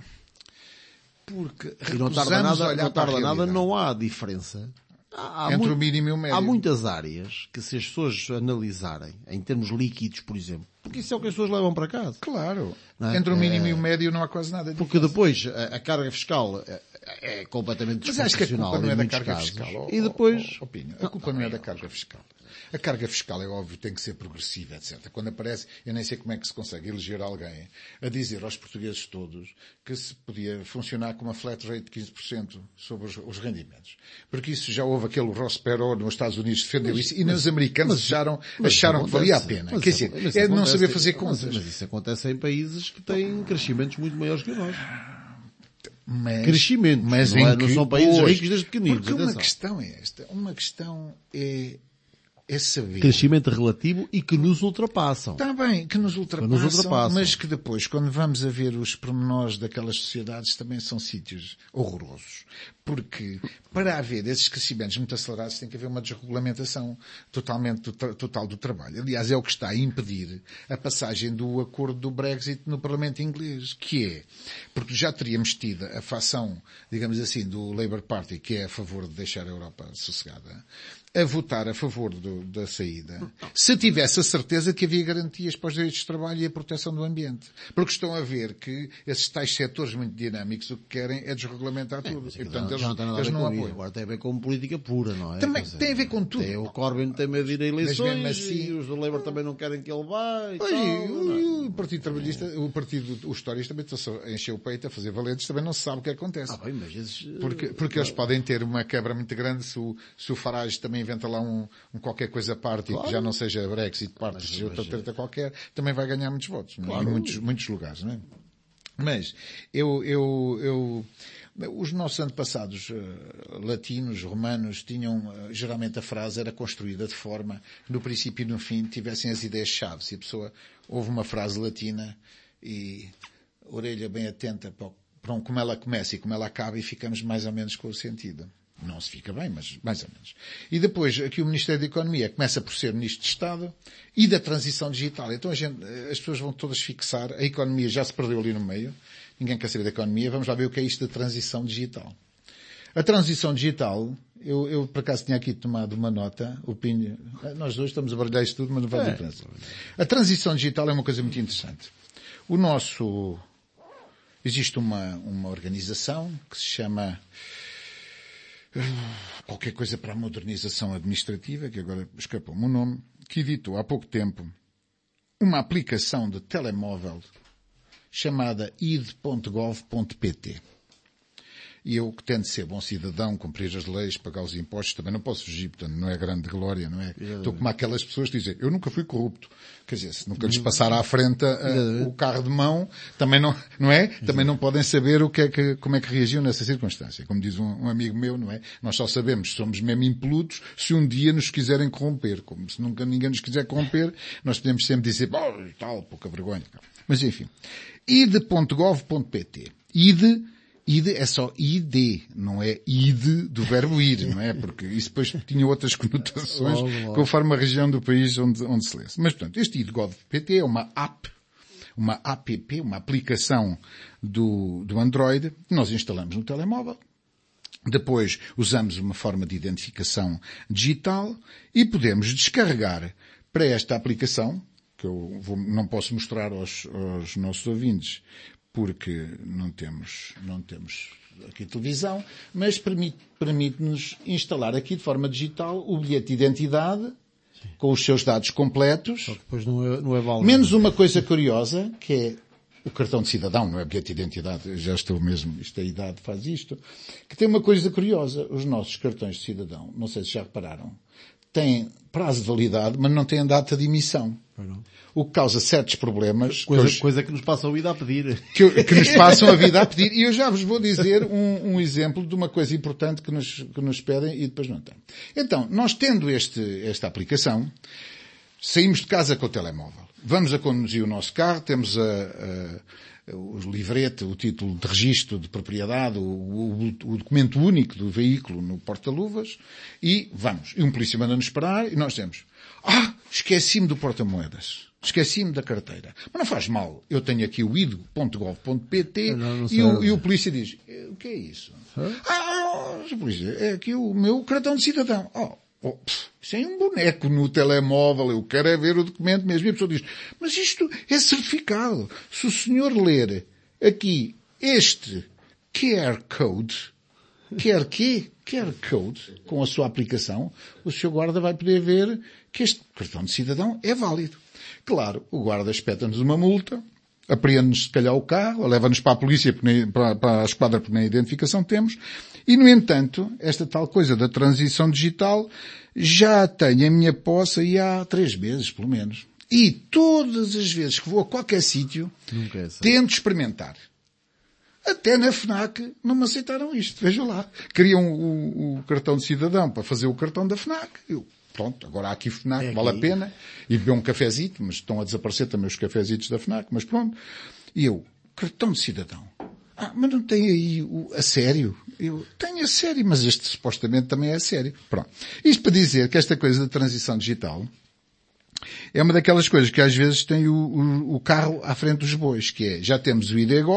Porque não tarda nada, não há diferença. Entre o mínimo e o médio. Há muitas áreas que se as pessoas analisarem, em termos líquidos, por exemplo, porque isso é o que as pessoas levam para casa. Claro. Entre o mínimo e o médio não há quase nada. Porque depois a carga fiscal é completamente desproporcional. Mas acho que a culpa não é da carga fiscal. E depois... A culpa não é da carga fiscal. A carga fiscal é óbvio, tem que ser progressiva, etc. Quando aparece, eu nem sei como é que se consegue eleger alguém a dizer aos portugueses todos que se podia funcionar com uma flat rate de 15% sobre os rendimentos. Porque isso já houve aquele Ross Perot nos Estados Unidos defendeu isso e os americanos acharam que valia a pena. Quer dizer, é de não saber fazer contas. Mas isso acontece em países que têm crescimentos muito maiores que nós. Crescimento. Mas não são países ricos desde pequeninos. Porque uma questão é esta. Uma questão é saber. Crescimento relativo e que nos ultrapassam. Está bem, que nos ultrapassam, mas que depois, quando vamos a ver os pormenores daquelas sociedades, também são sítios horrorosos. Porque, para haver esses crescimentos muito acelerados, tem que haver uma desregulamentação total do trabalho. Aliás, é o que está a impedir a passagem do acordo do Brexit no Parlamento inglês, que é, porque já teríamos tido a facção, digamos assim, do Labour Party, que é a favor de deixar a Europa sossegada, a votar a favor da saída, se tivesse a certeza que havia garantias para os direitos de trabalho e a proteção do ambiente. Porque estão a ver que esses tais setores muito dinâmicos o que querem é desregulamentar tudo. E, portanto, eles não apoiam. Agora tem a ver com política pura, não é? Também tem a ver com tudo. O Corbyn tem medo de ir a eleições assim, e os do Labour também não querem que ele vá e o Partido Trabalhista, os histórias também estão a encher o peito, a fazer valentes, também não se sabe o que acontece. Bem, mas porque eles podem ter uma quebra muito grande se o Farage também inventa lá um qualquer coisa party, que já não seja Brexit party, seja outra treta qualquer, também vai ganhar muitos votos, em muitos lugares, não é? Mas os nossos antepassados latinos, romanos, tinham, geralmente a frase era construída de forma que no princípio e no fim tivessem as ideias-chave. Se a pessoa ouve uma frase latina e orelha bem atenta para como ela começa e como ela acaba e ficamos mais ou menos com o sentido. Não se fica bem, mas mais ou menos. E depois, aqui o Ministério da Economia começa por ser Ministro de Estado e da Transição Digital. Então as pessoas vão todas fixar, a economia já se perdeu ali no meio, ninguém quer saber da economia, vamos lá ver o que é isto da transição digital. A transição digital, eu por acaso tinha aqui tomado uma nota, o Pinho, nós dois estamos a baralhar isto tudo, mas não faz diferença. A transição digital é uma coisa muito interessante. Existe uma organização que se chama qualquer coisa para a modernização administrativa, que agora escapou-me o nome, que editou há pouco tempo uma aplicação de telemóvel chamada id.gov.pt. E eu, que tento ser bom cidadão, cumprir as leis, pagar os impostos, também não posso fugir, portanto não é grande glória, não é? Estou como aquelas pessoas que dizem, eu nunca fui corrupto. Quer dizer, se nunca lhes passar à frente o carro de mão, também não é? Também não podem saber como é que reagiam nessa circunstância. Como diz um amigo meu, não é? Nós só sabemos, somos mesmo impolutos, se um dia nos quiserem corromper. Como se nunca ninguém nos quiser corromper, nós podemos sempre dizer, tal, pouca vergonha. Mas enfim. id.gov.pt. Id é só id, não é id do verbo ir, não é? Porque isso depois tinha outras conotações conforme a região do país onde se lê. Mas, portanto, este id.gov.pt é uma aplicação do Android, que nós instalamos no telemóvel. Depois usamos uma forma de identificação digital e podemos descarregar para esta aplicação, que eu não posso mostrar aos nossos ouvintes, porque não temos aqui televisão, mas permite-nos instalar aqui de forma digital o bilhete de identidade, sim, com os seus dados completos. Só que depois não é válido. Menos uma coisa curiosa, que é o cartão de cidadão, não é bilhete de identidade, já estou mesmo, a idade faz isto, que tem uma coisa curiosa, os nossos cartões de cidadão, não sei se já repararam, têm prazo de validade, mas não têm data de emissão. O que causa certos problemas. Coisa que nos passa a vida a pedir. Que nos passam a vida a pedir. E eu já vos vou dizer um exemplo de uma coisa importante que nos pedem e depois não tem. Então, nós tendo esta aplicação, saímos de casa com o telemóvel. Vamos a conduzir o nosso carro, temos o livrete, o título de registro de propriedade, o documento único do veículo no porta-luvas e vamos. E um polícia manda-nos parar e nós temos, esqueci-me do porta-moedas. Esqueci-me da carteira. Mas não faz mal. Eu tenho aqui o id.gov.pt e o polícia diz, o que é isso? Polícia, é aqui o meu cartão de cidadão. Isso é um boneco no telemóvel, eu quero é ver o documento mesmo. E a pessoa diz, mas isto é certificado. Se o senhor ler aqui este QR Code, QR Code, com a sua aplicação, o seu guarda vai poder ver que este cartão de cidadão é válido. Claro, o guarda espeta-nos uma multa, apreende-nos se calhar o carro, leva-nos para a polícia, para a esquadra, porque nem identificação temos, e no entanto, esta tal coisa da transição digital já tenho em minha posse aí há 3 meses, pelo menos. E todas as vezes que vou a qualquer sítio, tento experimentar. Até na FNAC não me aceitaram isto, veja lá. Queriam o cartão de cidadão para fazer o cartão da FNAC. Pronto, agora há aqui FNAC, vale a pena. E beber um cafezito, mas estão a desaparecer também os cafezitos da FNAC, mas pronto. E eu, cartão de cidadão. Mas não tem aí a sério? Eu tenho a sério, mas este supostamente também é a sério. Pronto. Isto para dizer que esta coisa da transição digital é uma daquelas coisas que às vezes tem o carro à frente dos bois, que é, já temos o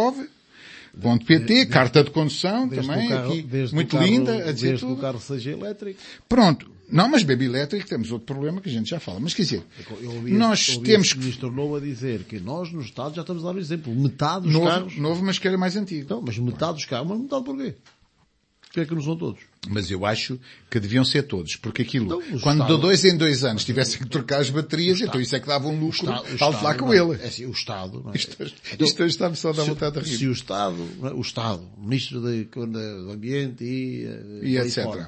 id.gov.pt, carta de condução também, aqui, muito linda, a dizer tudo. Desde que o carro seja elétrico. Pronto. Não, mas bebê elétrico temos outro problema que a gente já fala. Mas quer dizer, nós temos que... O ministro tornou a dizer que nós, no Estado, já estamos a dar um exemplo. Metade dos carros... Novo, mas que era mais antigo. Então, mas metade dos carros, mas metade porquê? Porquê é que não são todos? Mas eu acho que deviam ser todos, porque aquilo, então, quando de 2 em 2 anos tivessem que trocar as baterias, então isso é que dava um lucro, tal lá com ele. É assim, o Estado... Não é? Isto está-me só a dar vontade de rir. Se o Estado, o Ministro do Ambiente e etc.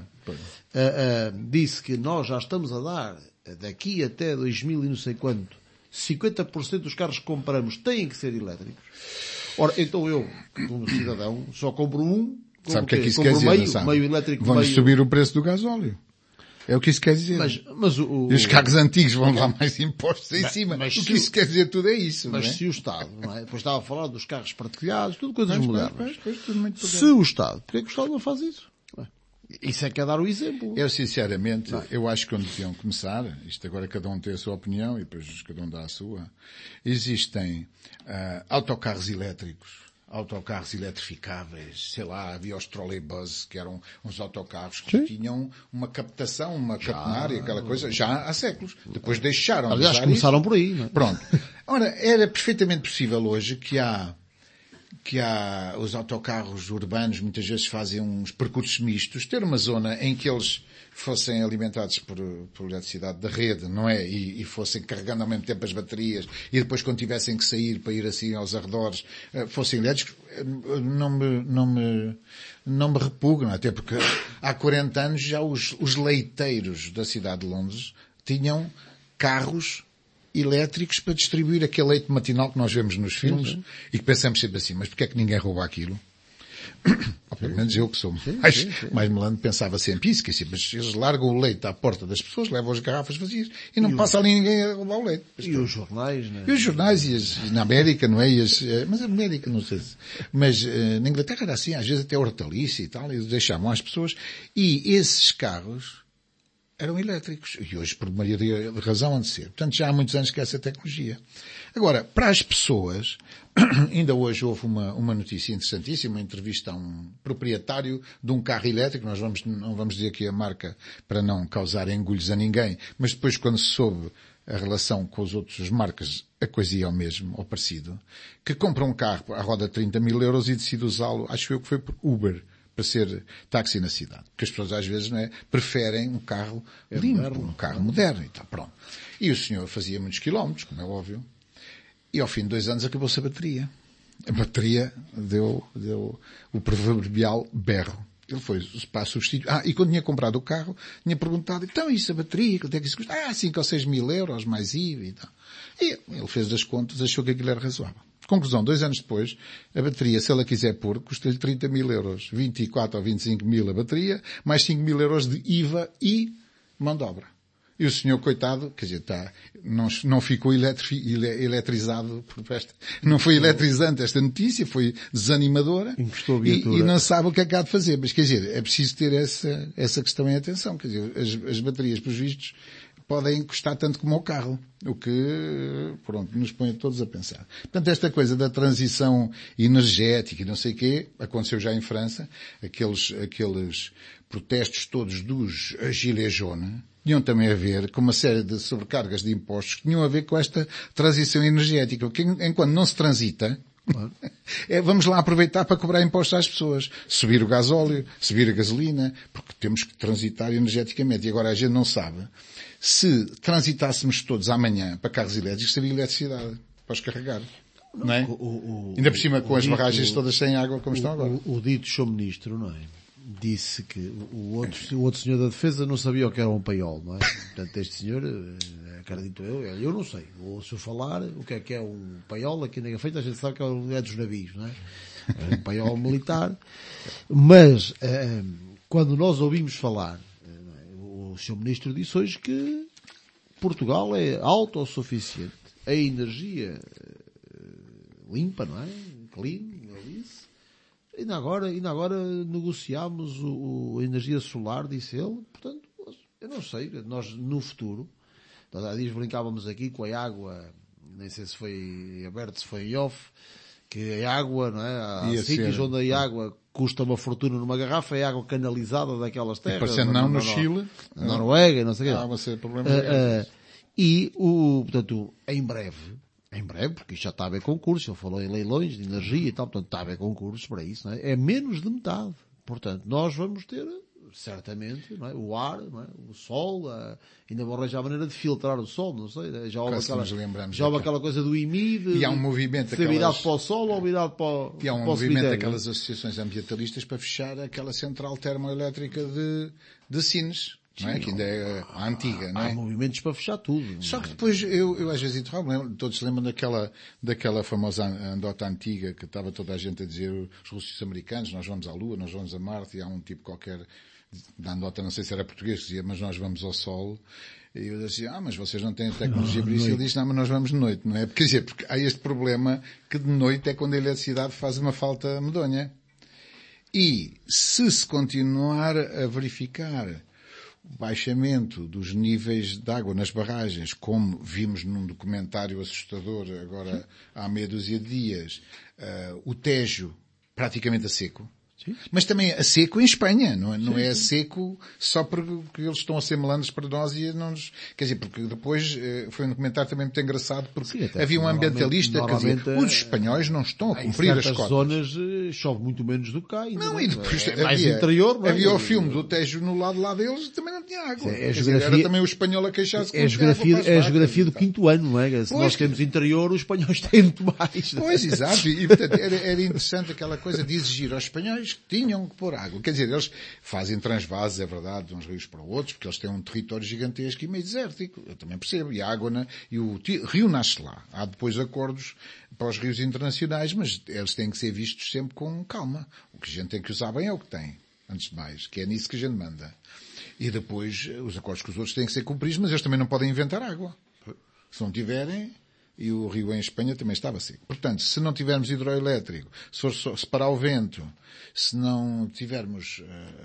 Disse que nós já estamos a dar, daqui até 2000 e não sei quanto, 50% dos carros que compramos têm que ser elétricos. Ora, então eu, como cidadão, só compro um. Sabe o que é que isso quer dizer? Meio elétrico, vão subir o preço do gasóleo. É o que isso quer dizer. Mas e os carros antigos vão dar mais impostos em cima. Mas o que isso quer dizer tudo é isso. Mas não é? Se o Estado, não é? Depois estava a falar dos carros partilhados, tudo coisas modernas. Se o Estado, porquê que o Estado não faz isso? Isso é que é dar o exemplo. Eu, sinceramente, eu acho que quando deviam começar, isto agora cada um tem a sua opinião e depois cada um dá a sua, existem autocarros elétricos, autocarros eletrificáveis, sei lá, havia os trolleybus, que eram uns autocarros que tinham uma captação, uma catenária, aquela coisa, já há séculos. Depois deixaram de usar. Aliás, começaram por aí, não é? Pronto. Ora, era perfeitamente possível hoje que há os autocarros urbanos muitas vezes fazem uns percursos mistos, ter uma zona em que eles fossem alimentados por eletricidade da rede, não é? E fossem carregando ao mesmo tempo as baterias e depois quando tivessem que sair para ir assim aos arredores, fossem elétricos, não me repugnam, até porque há 40 anos já os leiteiros da cidade de Londres tinham carros elétricos para distribuir aquele leite matinal que nós vemos nos filmes e que pensamos sempre assim, mas porquê é que ninguém rouba aquilo? Ou pelo menos eu que sou mais malandro pensava sempre isso, que assim, mas eles largam o leite à porta das pessoas, levam as garrafas vazias e não passa ali ninguém a roubar o leite. E os jornais, não é? E os jornais, na América, não é? Mas a América, não sei se... Mas na Inglaterra era assim, às vezes até hortaliça e tal, e deixavam às pessoas. E esses carros eram elétricos. E hoje, por maioria de razão, hão de ser. Portanto, já há muitos anos que essa tecnologia. Agora, para as pessoas, ainda hoje houve uma notícia interessantíssima, uma entrevista a um proprietário de um carro elétrico, nós não vamos dizer aqui a marca para não causar engulhos a ninguém, mas depois quando se soube a relação com as outras marcas, a coisa ia ao mesmo, ao parecido, que compra um carro à roda de 30 mil euros e decide usá-lo, acho eu que foi por Uber, para ser táxi na cidade. Porque as pessoas às vezes, não é, preferem um carro limpo, moderno, um carro moderno e tal, pronto. E o senhor fazia muitos quilómetros, como é óbvio, e ao fim de 2 anos acabou-se a bateria. A bateria deu o proverbial berro. Ele foi para substituir. E quando tinha comprado o carro, tinha perguntado, então isso a bateria, quanto é que isso custa? 5 ou 6 mil euros, mais IVA e tal. E ele fez as contas, achou que aquilo era razoável. Conclusão, 2 anos depois, a bateria, se ela quiser pôr, custa-lhe 30 mil euros. 24 ou 25 mil a bateria, mais 5 mil euros de IVA e mão de obra. E o senhor, coitado, quer dizer, não ficou eletrizado por esta, não foi eletrizante esta notícia, foi desanimadora. E não sabe o que é que há de fazer. Mas quer dizer, é preciso ter essa questão em atenção. Quer dizer, as baterias, pelos vistos, podem custar tanto como o carro. O que, pronto, nos põe todos a pensar. Portanto, esta coisa da transição energética e não sei o quê, aconteceu já em França, aqueles protestos todos dos gilets jaunes, tinham também a ver com uma série de sobrecargas de impostos que tinham a ver com esta transição energética. Porque enquanto não se transita, vamos lá aproveitar para cobrar impostos às pessoas. Subir o gasóleo, subir a gasolina, porque temos que transitar energeticamente. E agora a gente não sabe. Se transitássemos todos amanhã para carros elétricos, seria eletricidade para os carregar. Não é? Ainda por cima com as barragens todas sem água como estão agora. O dito Sr. Ministro, não é? Disse que o outro senhor da defesa não sabia o que era um paiol, não é? Portanto, este senhor, acredito eu não sei. Ouço falar o que é um paiol, aqui na Gafeita a gente sabe que é dos navios, não é? É um paiol militar. Mas, quando nós ouvimos falar, o Sr. Ministro disse hoje que Portugal é autossuficiente. A energia limpa, não é? Clean, ele disse. Ainda agora negociámos a energia solar, disse ele. Portanto, eu não sei, nós no futuro, nós há dias brincávamos aqui com a água, nem sei se foi aberto, se foi em off, que a água, não é? Há sítios onde a água custa uma fortuna numa garrafa, é água canalizada daquelas terras. Parecendo não no Chile. Na Noruega, não sei o quê. Vai ser problema. Portanto, em breve, porque isto já está a haver concursos, ele falou em leilões de energia e tal, portanto está a haver concursos para isso, não é? É menos de metade. Portanto, nós vamos ter, certamente, não é? O ar, não é? O sol, ainda vão arranjar a maneira de filtrar o sol, não sei, já houve aquela coisa do IMI, e há um movimento de virado para o sol ou virado para o E há um movimento daquelas associações ambientalistas para fechar aquela central termoelétrica de Sines. Não é? Que ainda é a antiga, não é? Há movimentos para fechar tudo. Só que depois eu às vezes interrogo, todos se lembram daquela famosa andota antiga que estava toda a gente a dizer, os russos americanos, nós vamos à Lua, nós vamos a Marte, e há um tipo qualquer da andota, não sei se era português, que dizia, mas nós vamos ao Sol. E eu dizia, mas vocês não têm tecnologia para isso. E ele disse, não, mas nós vamos de noite, não é? Quer dizer, porque há este problema que de noite é quando a eletricidade faz uma falta medonha. E se continuar a verificar o baixamento dos níveis de água nas barragens, como vimos num documentário assustador agora há meia dúzia de dias, o Tejo praticamente a seco, Sim. Mas também a seco em Espanha, não é a seco só porque eles estão a ser malandros para nós e não nos... Quer dizer, porque depois foi um documentário também muito engraçado porque havia um ambientalista que dizia, os espanhóis não estão a cumprir as cotas. Em zonas chove muito menos do que cá. Não, e depois mais interior, não é? Havia o filme do Tejo no lado lá deles e também não tinha água. Era também o espanhol a queixar-se. É a geografia do quinto ano, não é? Se nós temos interior, os espanhóis têm muito mais. Pois, exato. E portanto era interessante aquela coisa de exigir aos espanhóis que tinham que pôr água. Quer dizer, eles fazem transvases, é verdade, de uns rios para outros, porque eles têm um território gigantesco e meio desértico. Eu também percebo. E a água, e o rio nasce lá. Há depois acordos para os rios internacionais, mas eles têm que ser vistos sempre com calma. O que a gente tem que usar bem é o que tem, antes de mais, que é nisso que a gente manda. E depois, os acordos com os outros têm que ser cumpridos, mas eles também não podem inventar água. Se não tiverem, e o rio em Espanha também estava seco. Portanto, se não tivermos hidroelétrico, se parar o vento, se não tivermos,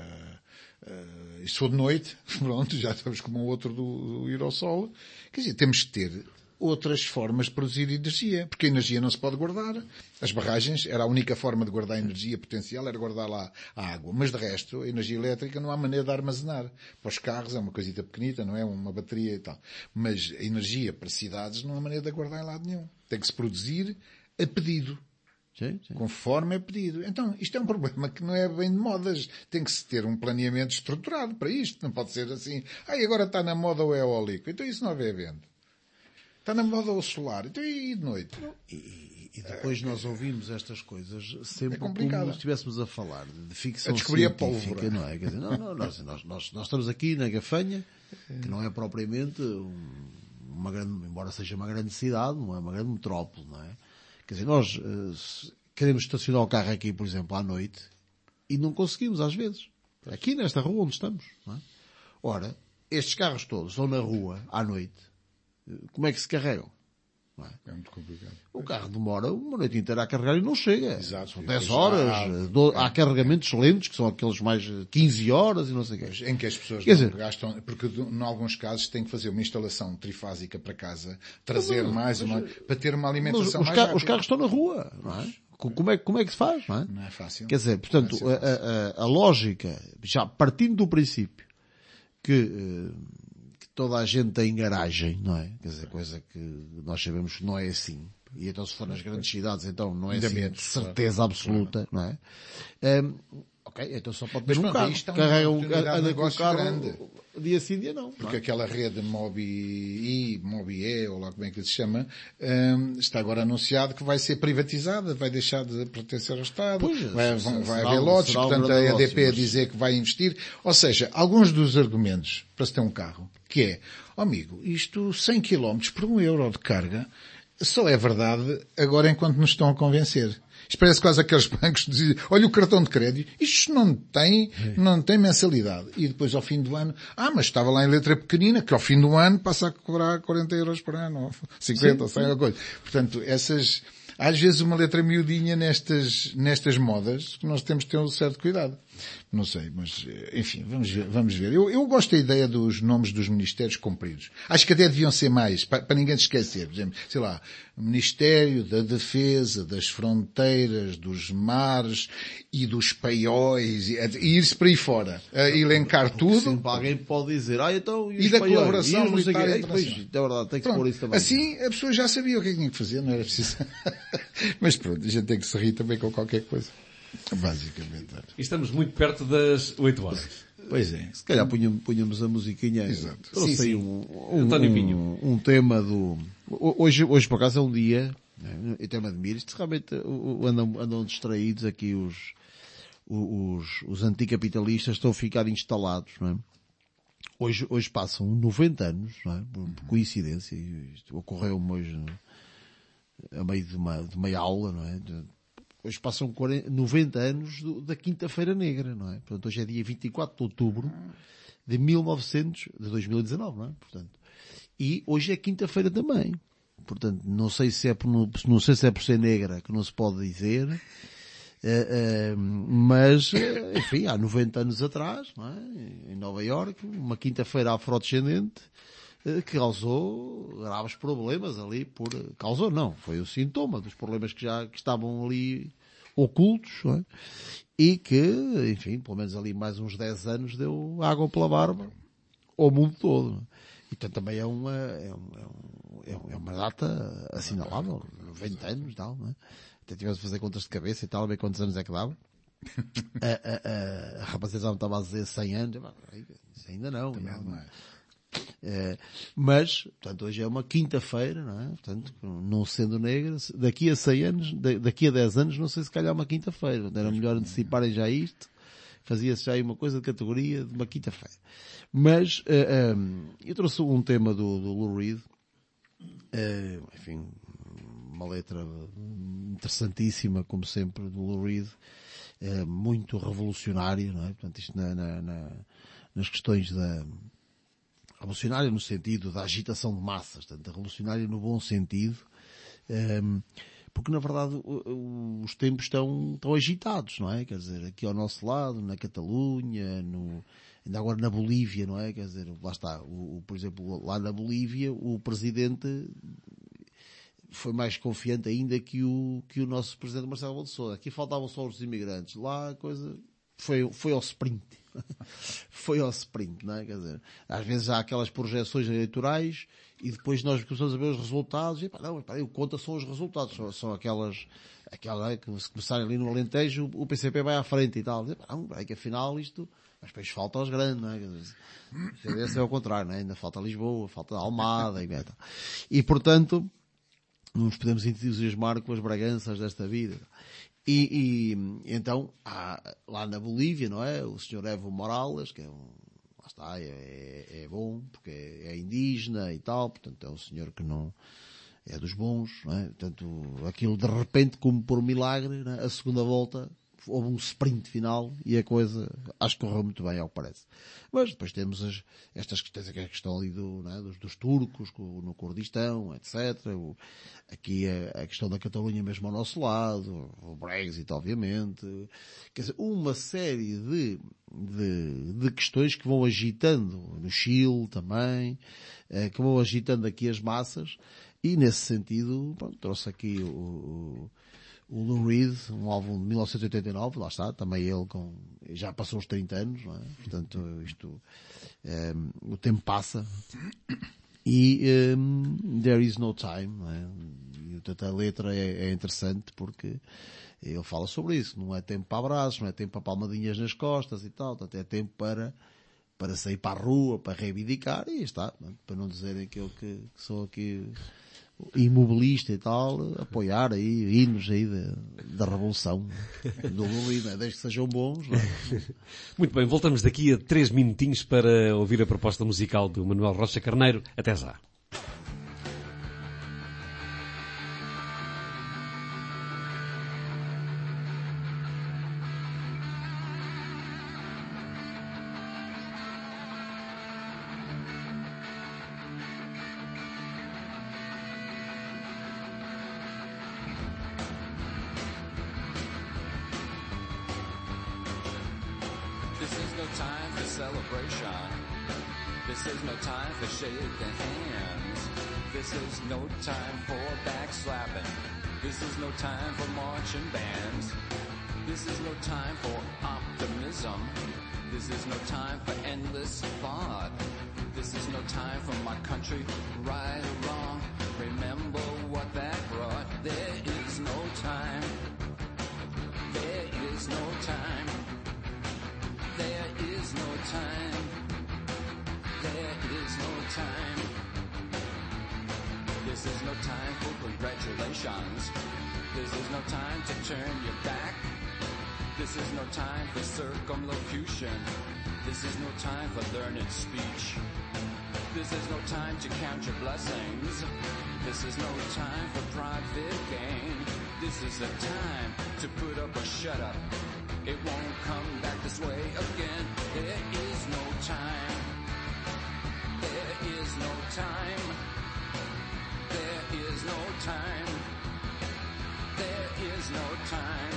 e se for de noite, pronto, já estamos como um outro do ir ao sol. Quer dizer, temos que ter outras formas de produzir energia, porque a energia não se pode guardar. As barragens, era a única forma de guardar energia potencial, era guardar lá a água. Mas de resto, a energia elétrica não há maneira de armazenar. Para os carros é uma coisita pequenita, não é? Uma bateria e tal. Mas a energia para cidades não há maneira de guardar em lado nenhum. Tem que se produzir a pedido. Sim. Conforme é pedido. Então, isto é um problema que não é bem de modas. Tem que se ter um planeamento estruturado para isto. Não pode ser assim, agora está na moda o eólico. Então isso não havia vento. Está na moda o solar. Então e de noite? E depois nós ouvimos estas coisas sempre como se estivéssemos a falar de ficção científica, não é? Quer dizer, nós estamos aqui na Gafanha, que não é propriamente uma grande, embora seja uma grande cidade, não é uma grande metrópole, não é? Quer dizer, nós queremos estacionar o carro aqui, por exemplo, à noite, e não conseguimos às vezes. Aqui nesta rua onde estamos, não é? Ora, estes carros todos estão na rua à noite. Como é que se carregam? Não é? É muito complicado. O carro demora uma noite inteira a carregar e não chega. Exato. São 10 horas. Há carregamentos lentos, que são aqueles mais 15 horas e não sei o quê. Em que as pessoas gastam, porque em alguns casos têm que fazer uma instalação trifásica para casa, trazer para ter uma alimentação mais rápida. Os carros estão na rua, não é? Como é que se faz, não é? Não é fácil. Quer dizer, portanto, a lógica, já partindo do princípio que toda a gente tem garagem, não é? Quer dizer, coisa que nós sabemos que não é assim. E então se for nas grandes cidades, então não é assim de certeza absoluta, não é? Ok, então só pode ter um carro. Carrega anda com o carro grande. Dia sim, dia não. Porque aquela rede Mobi ou lá como é que se chama, está agora anunciado que vai ser privatizada, vai deixar de pertencer ao Estado, vai haver lotes, portanto a EDP a dizer que vai investir. Ou seja, alguns dos argumentos para se ter um carro, que é, amigo, isto 100 km por €1 de carga, só é verdade agora enquanto nos estão a convencer. Isto parece quase aqueles bancos que dizem, olha o cartão de crédito, isto não tem mensalidade. E depois ao fim do ano, mas estava lá em letra pequenina, que ao fim do ano passa a cobrar 40 € por ano, ou 50, ou 100, ou coisa. Portanto, às vezes uma letra miudinha nestas modas, que nós temos que ter um certo cuidado. Não sei, mas, enfim, vamos ver. Eu gosto da ideia dos nomes dos ministérios compridos. Acho que até deviam ser mais, para ninguém se esquecer. Por exemplo, sei lá, Ministério da Defesa, das Fronteiras, dos Mares e dos Paióis, e ir-se para aí fora. Elencar tudo. Sempre alguém pode dizer, então, e da colaboração militar internacional. É verdade, tem que pôr isso também. Assim, a pessoa já sabia o que tinha que fazer, não era preciso. Mas pronto, a gente tem que se rir também com qualquer coisa. Basicamente. E estamos muito perto das 8 horas. Pois é. Se calhar punhamos a musiquinha. Exato. Trouxe um tema do... Hoje por acaso é um dia, em tema de mir, isto realmente andam distraídos aqui os anticapitalistas, estão a ficar instalados, não é? Hoje passam 90 anos, não é? Por coincidência, isto ocorreu-me hoje a meio de uma aula, não é? Hoje passam 90 anos da Quinta-feira Negra, não é? Portanto, hoje é dia 24 de outubro de 2019, não é? Portanto, e hoje é quinta-feira também. Portanto, não sei se é por ser negra que não se pode dizer, mas, enfim, há 90 anos atrás, não é? Em Nova Iorque, uma quinta-feira afrodescendente, que causou graves problemas ali causou não, foi o sintoma dos problemas que estavam ali ocultos, não é? E que, enfim, pelo menos ali mais uns 10 anos deu água pela barba ao mundo todo. Não é? E portanto também é uma data assinalável, 90 anos e tal, não é? Até tivemos de fazer contas de cabeça e tal, a ver quantos anos é que dava. A rapazada já me estava a dizer 100 anos, isso ainda não. Mas, portanto, hoje é uma quinta-feira, não é? Portanto, não sendo negra, daqui a 100 anos, daqui a 10 anos, não sei se calhar uma quinta-feira. Era melhor anteciparem já isto. Fazia-se já aí uma coisa de categoria de uma quinta-feira. Mas, eu trouxe um tema do Lou Reed. Enfim, uma letra interessantíssima, como sempre, do Lou Reed. Muito revolucionário, não é? Portanto, isto nas questões revolucionário no sentido da agitação de massas, portanto, revolucionário no bom sentido, porque na verdade os tempos estão agitados, não é? Quer dizer, aqui ao nosso lado, na Catalunha, ainda agora na Bolívia, não é? Quer dizer, lá está, por exemplo, lá na Bolívia, o presidente foi mais confiante ainda que o nosso presidente Marcelo Rebelo de Sousa. Aqui faltavam só os imigrantes. Lá a coisa foi ao sprint. Foi ao sprint, não é? Quer dizer, às vezes há aquelas projeções eleitorais e depois nós começamos a ver os resultados e o que conta são os resultados. São aquelas que se começarem ali no Alentejo, o PCP vai à frente e tal. É que afinal isto, mas depois falta aos grandes, não é? Quer dizer, esse é o contrário, não é? Ainda falta Lisboa, falta Almada e portanto, não nos podemos entusiasmar com as Braganças desta vida. E então, lá na Bolívia, não é? O senhor Evo Morales, que lá está, é bom, porque é indígena e tal, portanto é um senhor que não, é dos bons, não é? Portanto, aquilo de repente, como por milagre, não é? A segunda volta, houve um sprint final e a coisa, acho que correu muito bem, ao que parece. Mas depois temos estas questões, a questão ali dos turcos, no Kurdistão, etc. Aqui a questão da Catalunha mesmo ao nosso lado, o Brexit, obviamente. Quer dizer, uma série de questões que vão agitando, no Chile também, que vão agitando aqui as massas, e nesse sentido, pronto, trouxe aqui o Lou Reed, um álbum de 1989, lá está, também ele já passou os 30 anos, não é? Portanto, o tempo passa. E, There Is No Time, não é? E, portanto, a letra é interessante porque ele fala sobre isso. Não é tempo para abraços, não é tempo para palmadinhas nas costas e tal, portanto, é tempo para sair para a rua, para reivindicar, e está, para não dizerem que eu que sou aqui imobilista e tal, apoiar aí hinos aí da revolução do Lula, desde que sejam bons. Não é? Muito bem, voltamos daqui a 3 minutinhos para ouvir a proposta musical do Manuel Rocha Carneiro. Até já. This is no time for shaking hands. This is no time for backslapping. This is no time for marching bands. This is no time for optimism. This is no time for endless thought. This is no time for my country, right or wrong. Remember what that brought. There is no time. There is no time. There is no time. There is no time. This is no time for congratulations. This is no time to turn your back. This is no time for circumlocution. This is no time for learning speech. This is no time to count your blessings. This is no time for private gain. This is a time to put up or shut up. It won't come back this way again. There is no time. There is no time. There is no time. There is no time.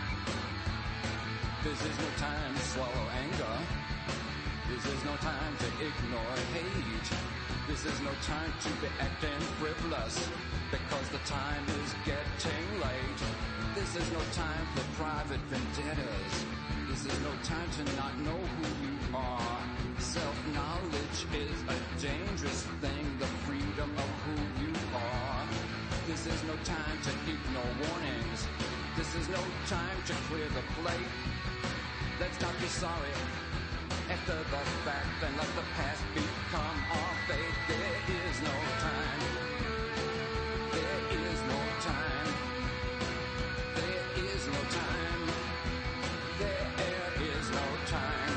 This is no time to swallow anger. This is no time to ignore hate. This is no time to be acting frivolous, because the time is getting late. This is no time for private vendettas. This is no time to not know who you are. Self-knowledge is a dangerous thing, the freedom of who you are. This is no time to ignore warnings. This is no time to clear the plate. Let's not be sorry after the fact, and let the past become our fate. There is no time. There is no time. There is no time. There is no time.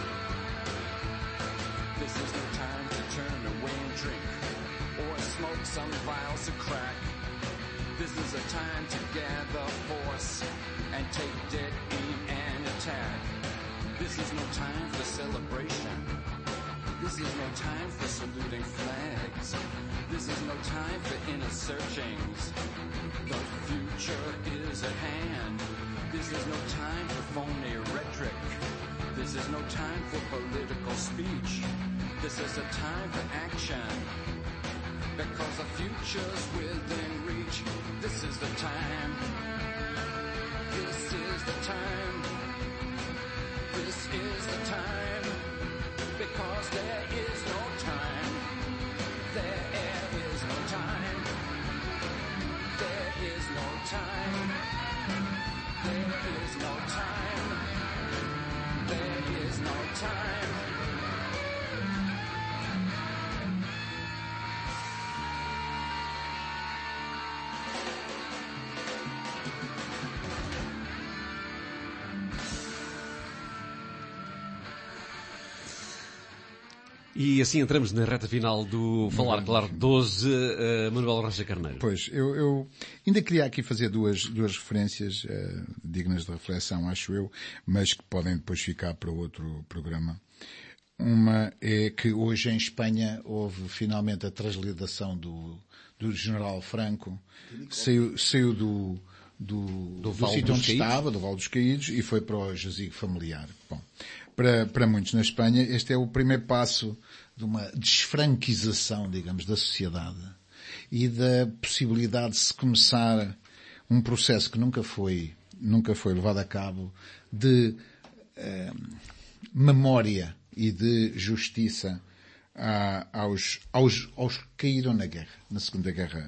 This is no time to turn away and drink, or smoke some vials of crack. This is a time to gather force and take dead aim and attack. This is no time for celebration. This is no time for saluting flags. This is no time for inner searchings. The future is at hand. This is no time for phony rhetoric. This is no time for political speech. This is a time for action, because the future's within reach. This is the time. This is the time. This is the time, because there is no time. There is no time. There is no time. There is no time. There is no time. E assim entramos na reta final do Falar Claro 12, Manuel Rocha Carneiro. Pois, eu ainda queria aqui fazer duas referências dignas de reflexão, acho eu, mas que podem depois ficar para outro programa. Uma é que hoje em Espanha houve finalmente a transladação do general Franco, saiu do sítio onde estava, do Vale dos Caídos, e foi para o jazigo familiar. Bom, para muitos na Espanha, este é o primeiro passo de uma desfranquização, digamos, da sociedade e da possibilidade de se começar um processo que nunca foi levado a cabo de memória e de justiça aos que caíram na guerra, na Segunda Guerra,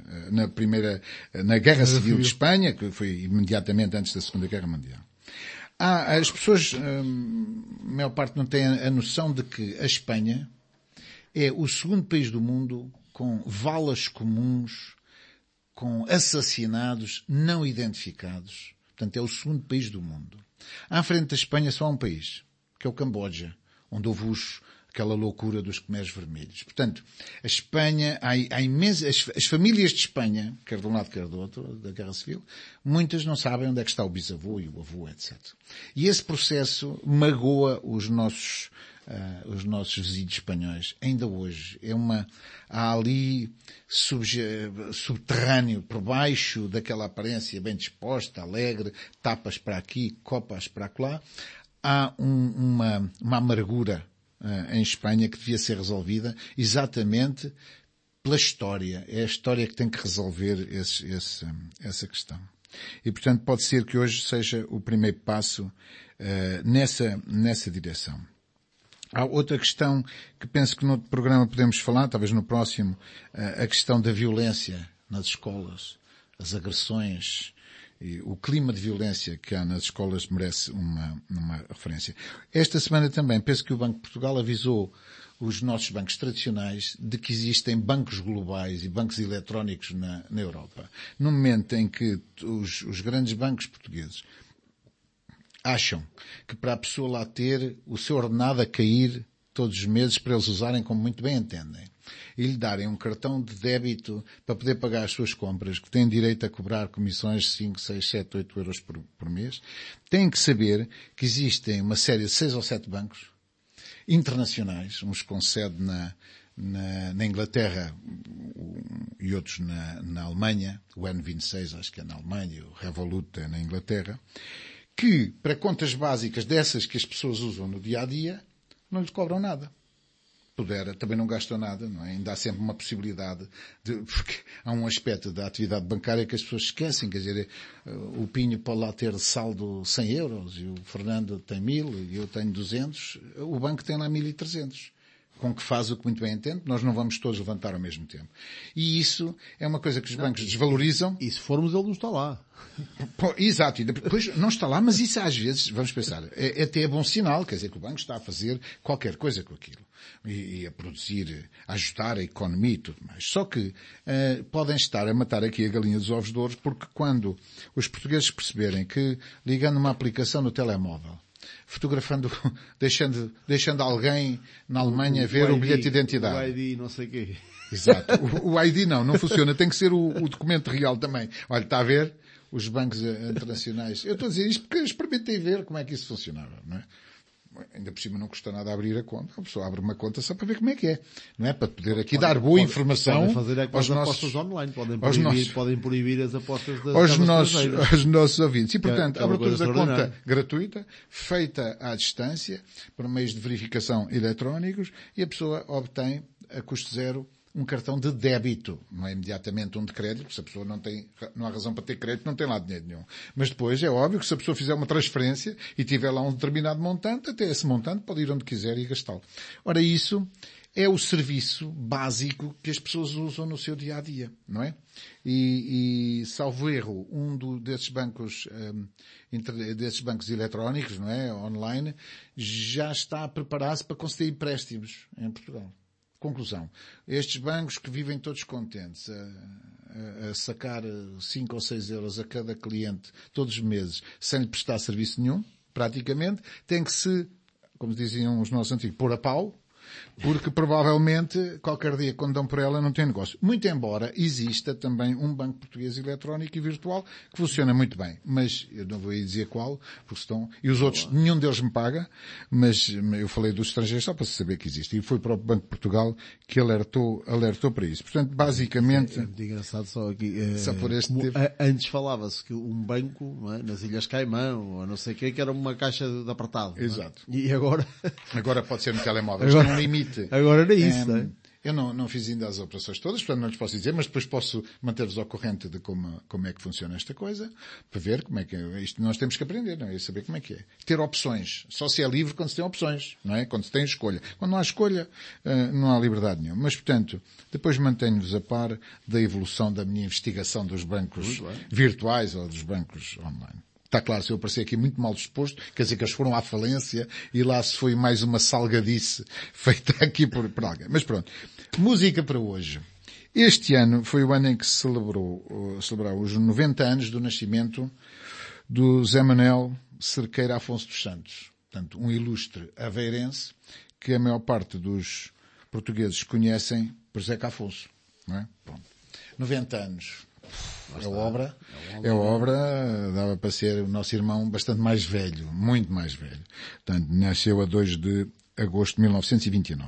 na Guerra Civil de Espanha, que foi imediatamente antes da Segunda Guerra Mundial. As pessoas, a maior parte não tem a noção de que a Espanha é o segundo país do mundo com valas comuns, com assassinados não identificados. Portanto, é o segundo país do mundo. À frente da Espanha só há um país, que é o Camboja, onde houve aquela loucura dos Khmers vermelhos. Portanto, a Espanha, há imensas, as famílias de Espanha, quer de um lado, quer do outro, da Guerra Civil, muitas não sabem onde é que está o bisavô e o avô, etc. E esse processo magoa os nossos vizinhos espanhóis. Ainda hoje. Há ali subterrâneo, por baixo daquela aparência bem disposta, alegre, tapas para aqui, copas para lá, há uma amargura em Espanha que devia ser resolvida exatamente pela história. É a história que tem que resolver essa questão. E, portanto, pode ser que hoje seja o primeiro passo nessa direção. Há outra questão que penso que no outro programa podemos falar, talvez no próximo, a questão da violência nas escolas, as agressões. E o clima de violência que há nas escolas merece uma referência. Esta semana também, penso que o Banco de Portugal avisou os nossos bancos tradicionais de que existem bancos globais e bancos eletrónicos na Europa. No momento em que os grandes bancos portugueses acham que para a pessoa lá ter o seu ordenado a cair todos os meses para eles usarem como muito bem entendem, e lhe darem um cartão de débito para poder pagar as suas compras, que têm direito a cobrar comissões de 5, 6, 7, 8 euros por mês, têm que saber que existem uma série de 6 ou 7 bancos internacionais, uns com sede na Inglaterra e outros na Alemanha, o N26 acho que é na Alemanha, o Revolut é na Inglaterra, que para contas básicas dessas que as pessoas usam no dia a dia, não lhes cobram nada. puder, também não gastam nada, não é? Ainda há sempre uma possibilidade porque há um aspecto da atividade bancária que as pessoas esquecem, quer dizer, o Pinho pode lá ter saldo 100 euros, e o Fernando tem 1000, e eu tenho 200, o banco tem lá 1300. Com que faz o que muito bem entende, nós não vamos todos levantar ao mesmo tempo. E isso é uma coisa que os bancos desvalorizam. E se formos, ele não está lá. Exato, e depois não está lá, mas isso às vezes, vamos pensar, até é bom sinal, quer dizer que o banco está a fazer qualquer coisa com aquilo. E a produzir, a ajudar a economia e tudo mais. Só que podem estar a matar aqui a galinha dos ovos de ouro, porque quando os portugueses perceberem que, ligando uma aplicação no telemóvel, fotografando, deixando alguém na Alemanha ver o bilhete de identidade. O ID, não sei o quê. Exato. O ID não funciona. Tem que ser o documento real também. Olha, está a ver? Os bancos internacionais. Eu estou a dizer isto porque experimentei ver como é que isso funcionava, não é? Ainda por cima não custa nada abrir a conta. A pessoa abre uma conta só para ver como é que é. Não é? Para poder aqui dar boa informação podem fazer aos apostas online. Podem proibir as apostas das aos nossos ouvintes. E, portanto, a abertura da conta gratuita, feita à distância, por meios de verificação eletrónicos, e a pessoa obtém, a custo zero, um cartão de débito, não é imediatamente um de crédito, se a pessoa não há razão para ter crédito, não tem lá dinheiro nenhum. Mas depois é óbvio que se a pessoa fizer uma transferência e tiver lá um determinado montante, até esse montante pode ir onde quiser e gastá-lo. Ora, isso é o serviço básico que as pessoas usam no seu dia-a-dia, não é? E salvo erro, desses bancos eletrónicos, não é? Online, já está a preparar-se para conceder empréstimos em Portugal. Conclusão. Estes bancos que vivem todos contentes a sacar 5 ou 6 euros a cada cliente todos os meses sem lhe prestar serviço nenhum, praticamente, têm que se, como diziam os nossos antigos, pôr a pau, porque provavelmente qualquer dia quando dão por ela não tem negócio. Muito embora exista também um banco português eletrónico e virtual que funciona muito bem, mas eu não vou aí dizer qual, porque estão, e os outros, nenhum deles me paga, mas eu falei dos estrangeiros só para se saber que existe, e foi para o Banco de Portugal que alertou para isso. Portanto, basicamente... É muito engraçado só aqui. Só por este tempo. Antes falava-se que um banco, não é, nas Ilhas Caimão, ou não sei o que era uma caixa de apertado. Exato. Não é? E agora... Agora pode ser no telemóvel. Agora, um limite. Agora era isso, não é? Eu não fiz ainda as operações todas, portanto não lhes posso dizer, mas depois posso manter-vos ao corrente de como é que funciona esta coisa, para ver como é que é. Isto nós temos que aprender, não é? Saber como é que é. Ter opções. Só se é livre quando se tem opções, não é? Quando se tem escolha. Quando não há escolha, não há liberdade nenhuma. Mas, portanto, depois mantenho-vos a par da evolução da minha investigação dos bancos virtuais ou dos bancos online. Está claro, se eu parecer aqui muito mal disposto, quer dizer que eles foram à falência e lá se foi mais uma salgadice feita aqui por alguém. Mas pronto. Música para hoje. Este ano foi o ano em que se celebrou os 90 anos do nascimento do Zé Manuel Cerqueira Afonso dos Santos. Portanto, um ilustre aveirense que a maior parte dos portugueses conhecem por Zeca Afonso. Não é? Pronto. 90 anos. É obra, dava para ser o nosso irmão bastante mais velho, muito mais velho. Portanto, nasceu a 2 de agosto de 1929.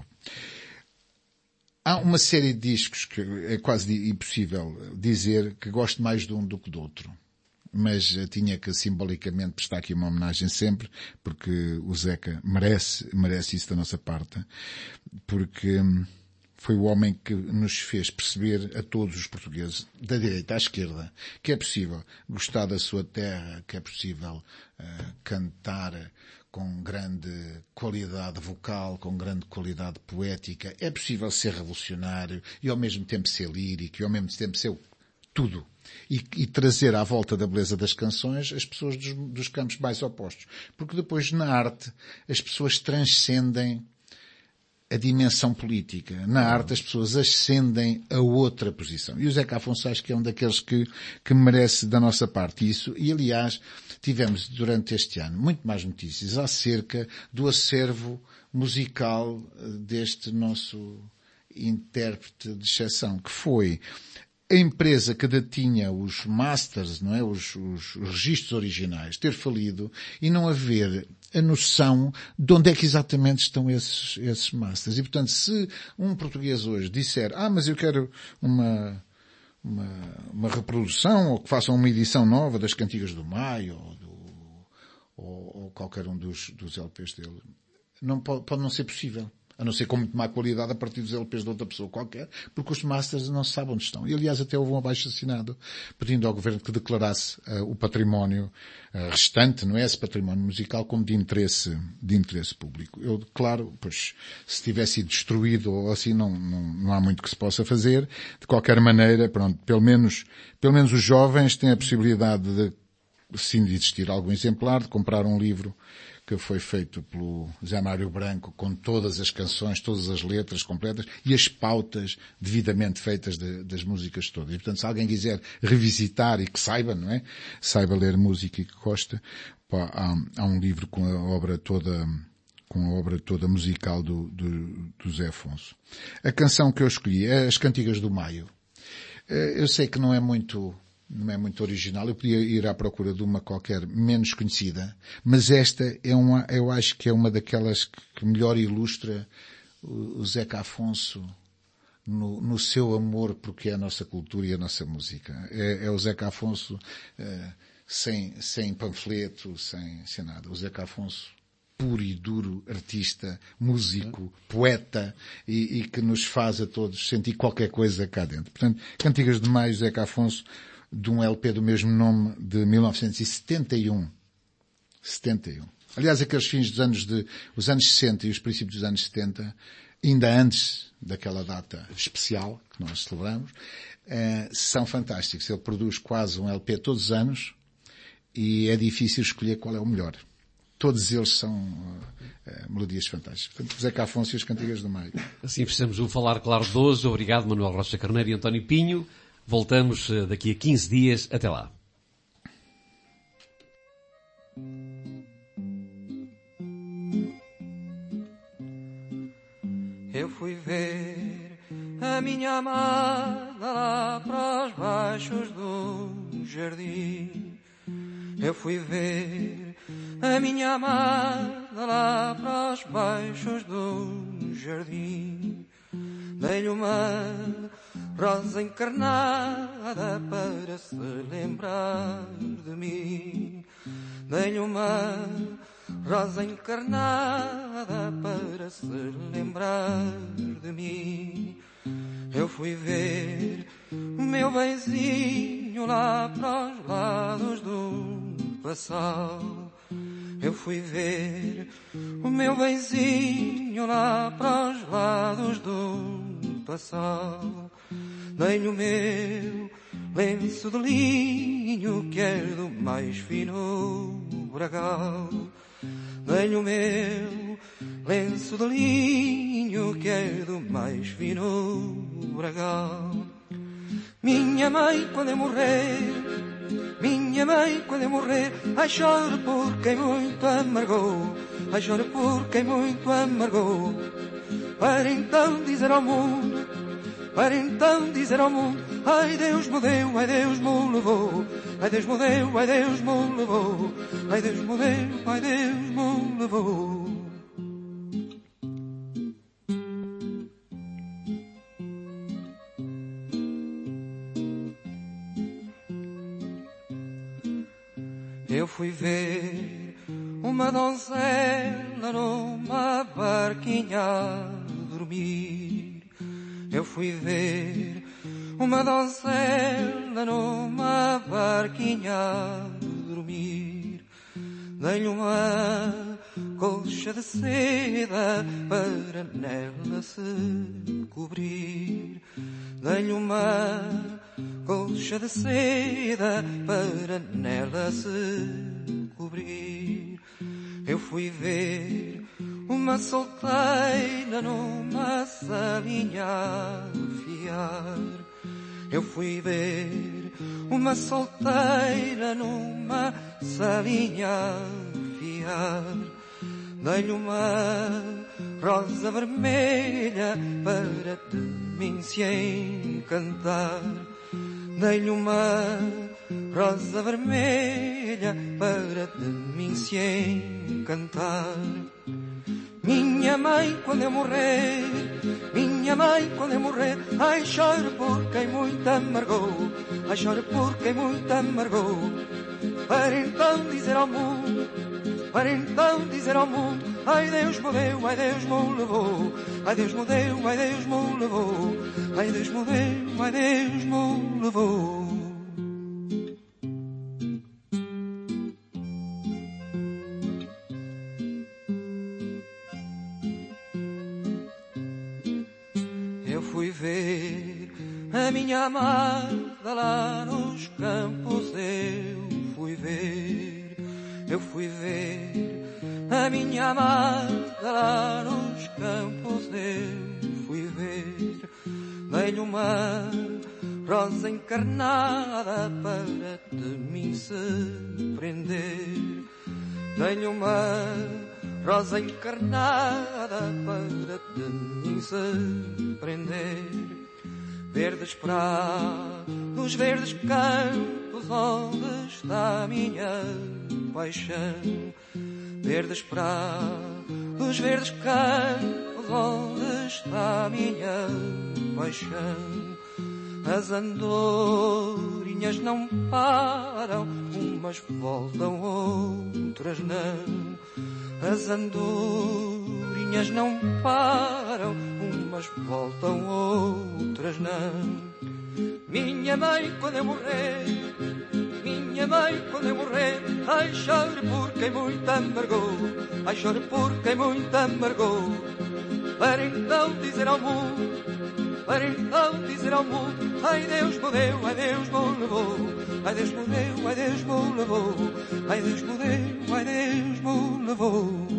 Há uma série de discos que é quase impossível dizer que gosto mais de um do que do outro. Mas tinha que simbolicamente prestar aqui uma homenagem sempre, porque o Zeca merece isso da nossa parte, porque foi o homem que nos fez perceber a todos os portugueses, da direita à esquerda, que é possível gostar da sua terra, que é possível cantar com grande qualidade vocal, com grande qualidade poética, é possível ser revolucionário e ao mesmo tempo ser lírico e ao mesmo tempo ser tudo. E trazer à volta da beleza das canções as pessoas dos campos mais opostos. Porque depois na arte as pessoas transcendem a dimensão política. Na arte as pessoas ascendem a outra posição. E o Zeca Afonso acho que é um daqueles que merece da nossa parte isso. E aliás, tivemos durante este ano muito mais notícias acerca do acervo musical deste nosso intérprete de exceção, que foi a empresa que detinha os masters, não é? Os registros originais, ter falido e não haver a noção de onde é que exatamente estão esses masters. E, portanto, se um português hoje disser, mas eu quero uma reprodução, ou que façam uma edição nova das Cantigas do Maio, ou qualquer um dos LPs dele, pode não ser possível. a não ser com muito má qualidade a partir dos LPs de outra pessoa qualquer, porque os masters não se sabe onde estão. E aliás até houve um abaixo-assinado pedindo ao governo que declarasse o património restante, não é esse património musical, como de interesse público. Eu declaro, pois, se tivesse sido destruído ou assim, não há muito que se possa fazer. De qualquer maneira, pronto, pelo menos os jovens têm a possibilidade de, sim, de existir algum exemplar, de comprar um livro que foi feito pelo Zé Mário Branco, com todas as canções, todas as letras completas e as pautas devidamente feitas das músicas todas. E, portanto, se alguém quiser revisitar e que saiba, não é? Saiba ler música e que gosta, há um livro com a obra toda musical do Zé Afonso. A canção que eu escolhi é As Cantigas do Maio. Eu sei que não é muito original, eu podia ir à procura de uma qualquer menos conhecida, mas esta eu acho que é uma daquelas que melhor ilustra o Zeca Afonso no seu amor porque é a nossa cultura e a nossa música. É o Zeca Afonso sem panfleto, sem nada. O Zeca Afonso puro e duro artista, músico, poeta e que nos faz a todos sentir qualquer coisa cá dentro. Portanto, Cantigas de Maio, Zeca Afonso, de um LP do mesmo nome de 1971. 71. Aliás, aqueles fins os anos 60 e os princípios dos anos 70, ainda antes daquela data especial que nós celebramos, são fantásticos. Ele produz quase um LP todos os anos e é difícil escolher qual é o melhor. Todos eles são melodias fantásticas. Portanto, Zeca Afonso e as Cantigas do Maio. Assim precisamos o Falar Claro de hoje. Obrigado, Manuel Rocha Carneiro e António Pinho. Voltamos daqui a 15 dias. Até lá. Eu fui ver a minha amada lá para os baixos do jardim. Eu fui ver a minha amada lá para os baixos do jardim. Dei-lhe uma rosa encarnada para se lembrar de mim. Dei-lhe uma rosa encarnada para se lembrar de mim. Eu fui ver o meu benzinho lá para os lados do Passal. Eu fui ver o meu benzinho lá para os lados do Passal. Dei-lhe o meu lenço de linho que é do mais fino bragal. Dei-lhe o meu lenço de linho que é do mais fino bragal. Minha mãe quando eu morrer, minha mãe quando eu morrer, ai choro por quem muito amargou, ai choro por quem muito amargou. Para então dizer ao mundo, para então dizer ao mundo, ai Deus me deu, ai Deus me levou, ai Deus me deu, ai Deus me levou, ai Deus me deu, ai Deus me levou. Eu fui ver uma donzela numa barquinha a dormir. Eu fui ver uma donzela numa barquinha a dormir. Dei-lhe uma colcha de seda para nela se cobrir. Dei-lhe uma colcha de seda para nela se cobrir. Eu fui ver uma solteira numa salinha a fiar. Eu fui ver uma solteira numa salinha a fiar. Dei-lhe uma rosa vermelha para de mim se encantar. Dei-lhe uma rosa vermelha para de mim se encantar. Minha mãe quando eu morrer, minha mãe quando eu morrer, ai choro por quem muito amargou, ai choro por quem muito amargou. Para então dizer ao mundo, para então dizer ao mundo, Ai Deus me deu, ai Deus me levou. Ai Deus me deu, ai Deus me levou. Ai Deus me deu, ai Deus me levou. Eu fui ver a minha amada lá nos campos, eu fui ver a minha amada lá nos campos, eu fui ver, dei-lhe uma rosa encarnada para de mim se prender, dei-lhe uma rosa encarnada para de mim se prender. Verdes prados, verdes campos, onde está a minha paixão? Verdes prados, verdes campos, onde está a minha paixão? As andorinhas não param, umas voltam, outras não. As andorinhas não param, umas voltam, outras não. Minha mãe, quando eu morrer, minha mãe, quando eu morrer, ai, chore por quem muito amargou, ai, chore por quem muito amargou. Para então dizer ao mundo, para então dizer ao mundo, ai, Deus me deu, ai, Deus me levou, ai, Deus me deu, ai, Deus me levou, ai, Deus me deu, ai, Deus me levou.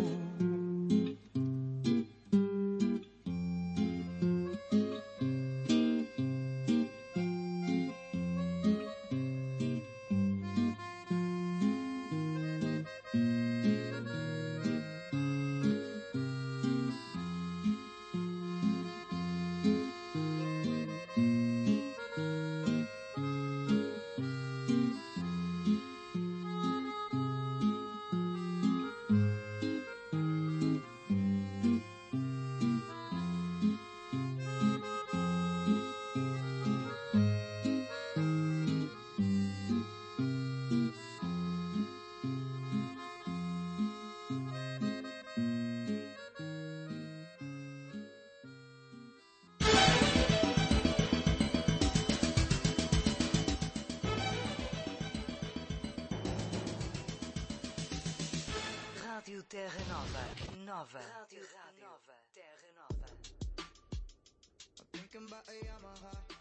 Rádio Terra Nova. Rádio Terra Nova. I'm thinking about a Yamaha.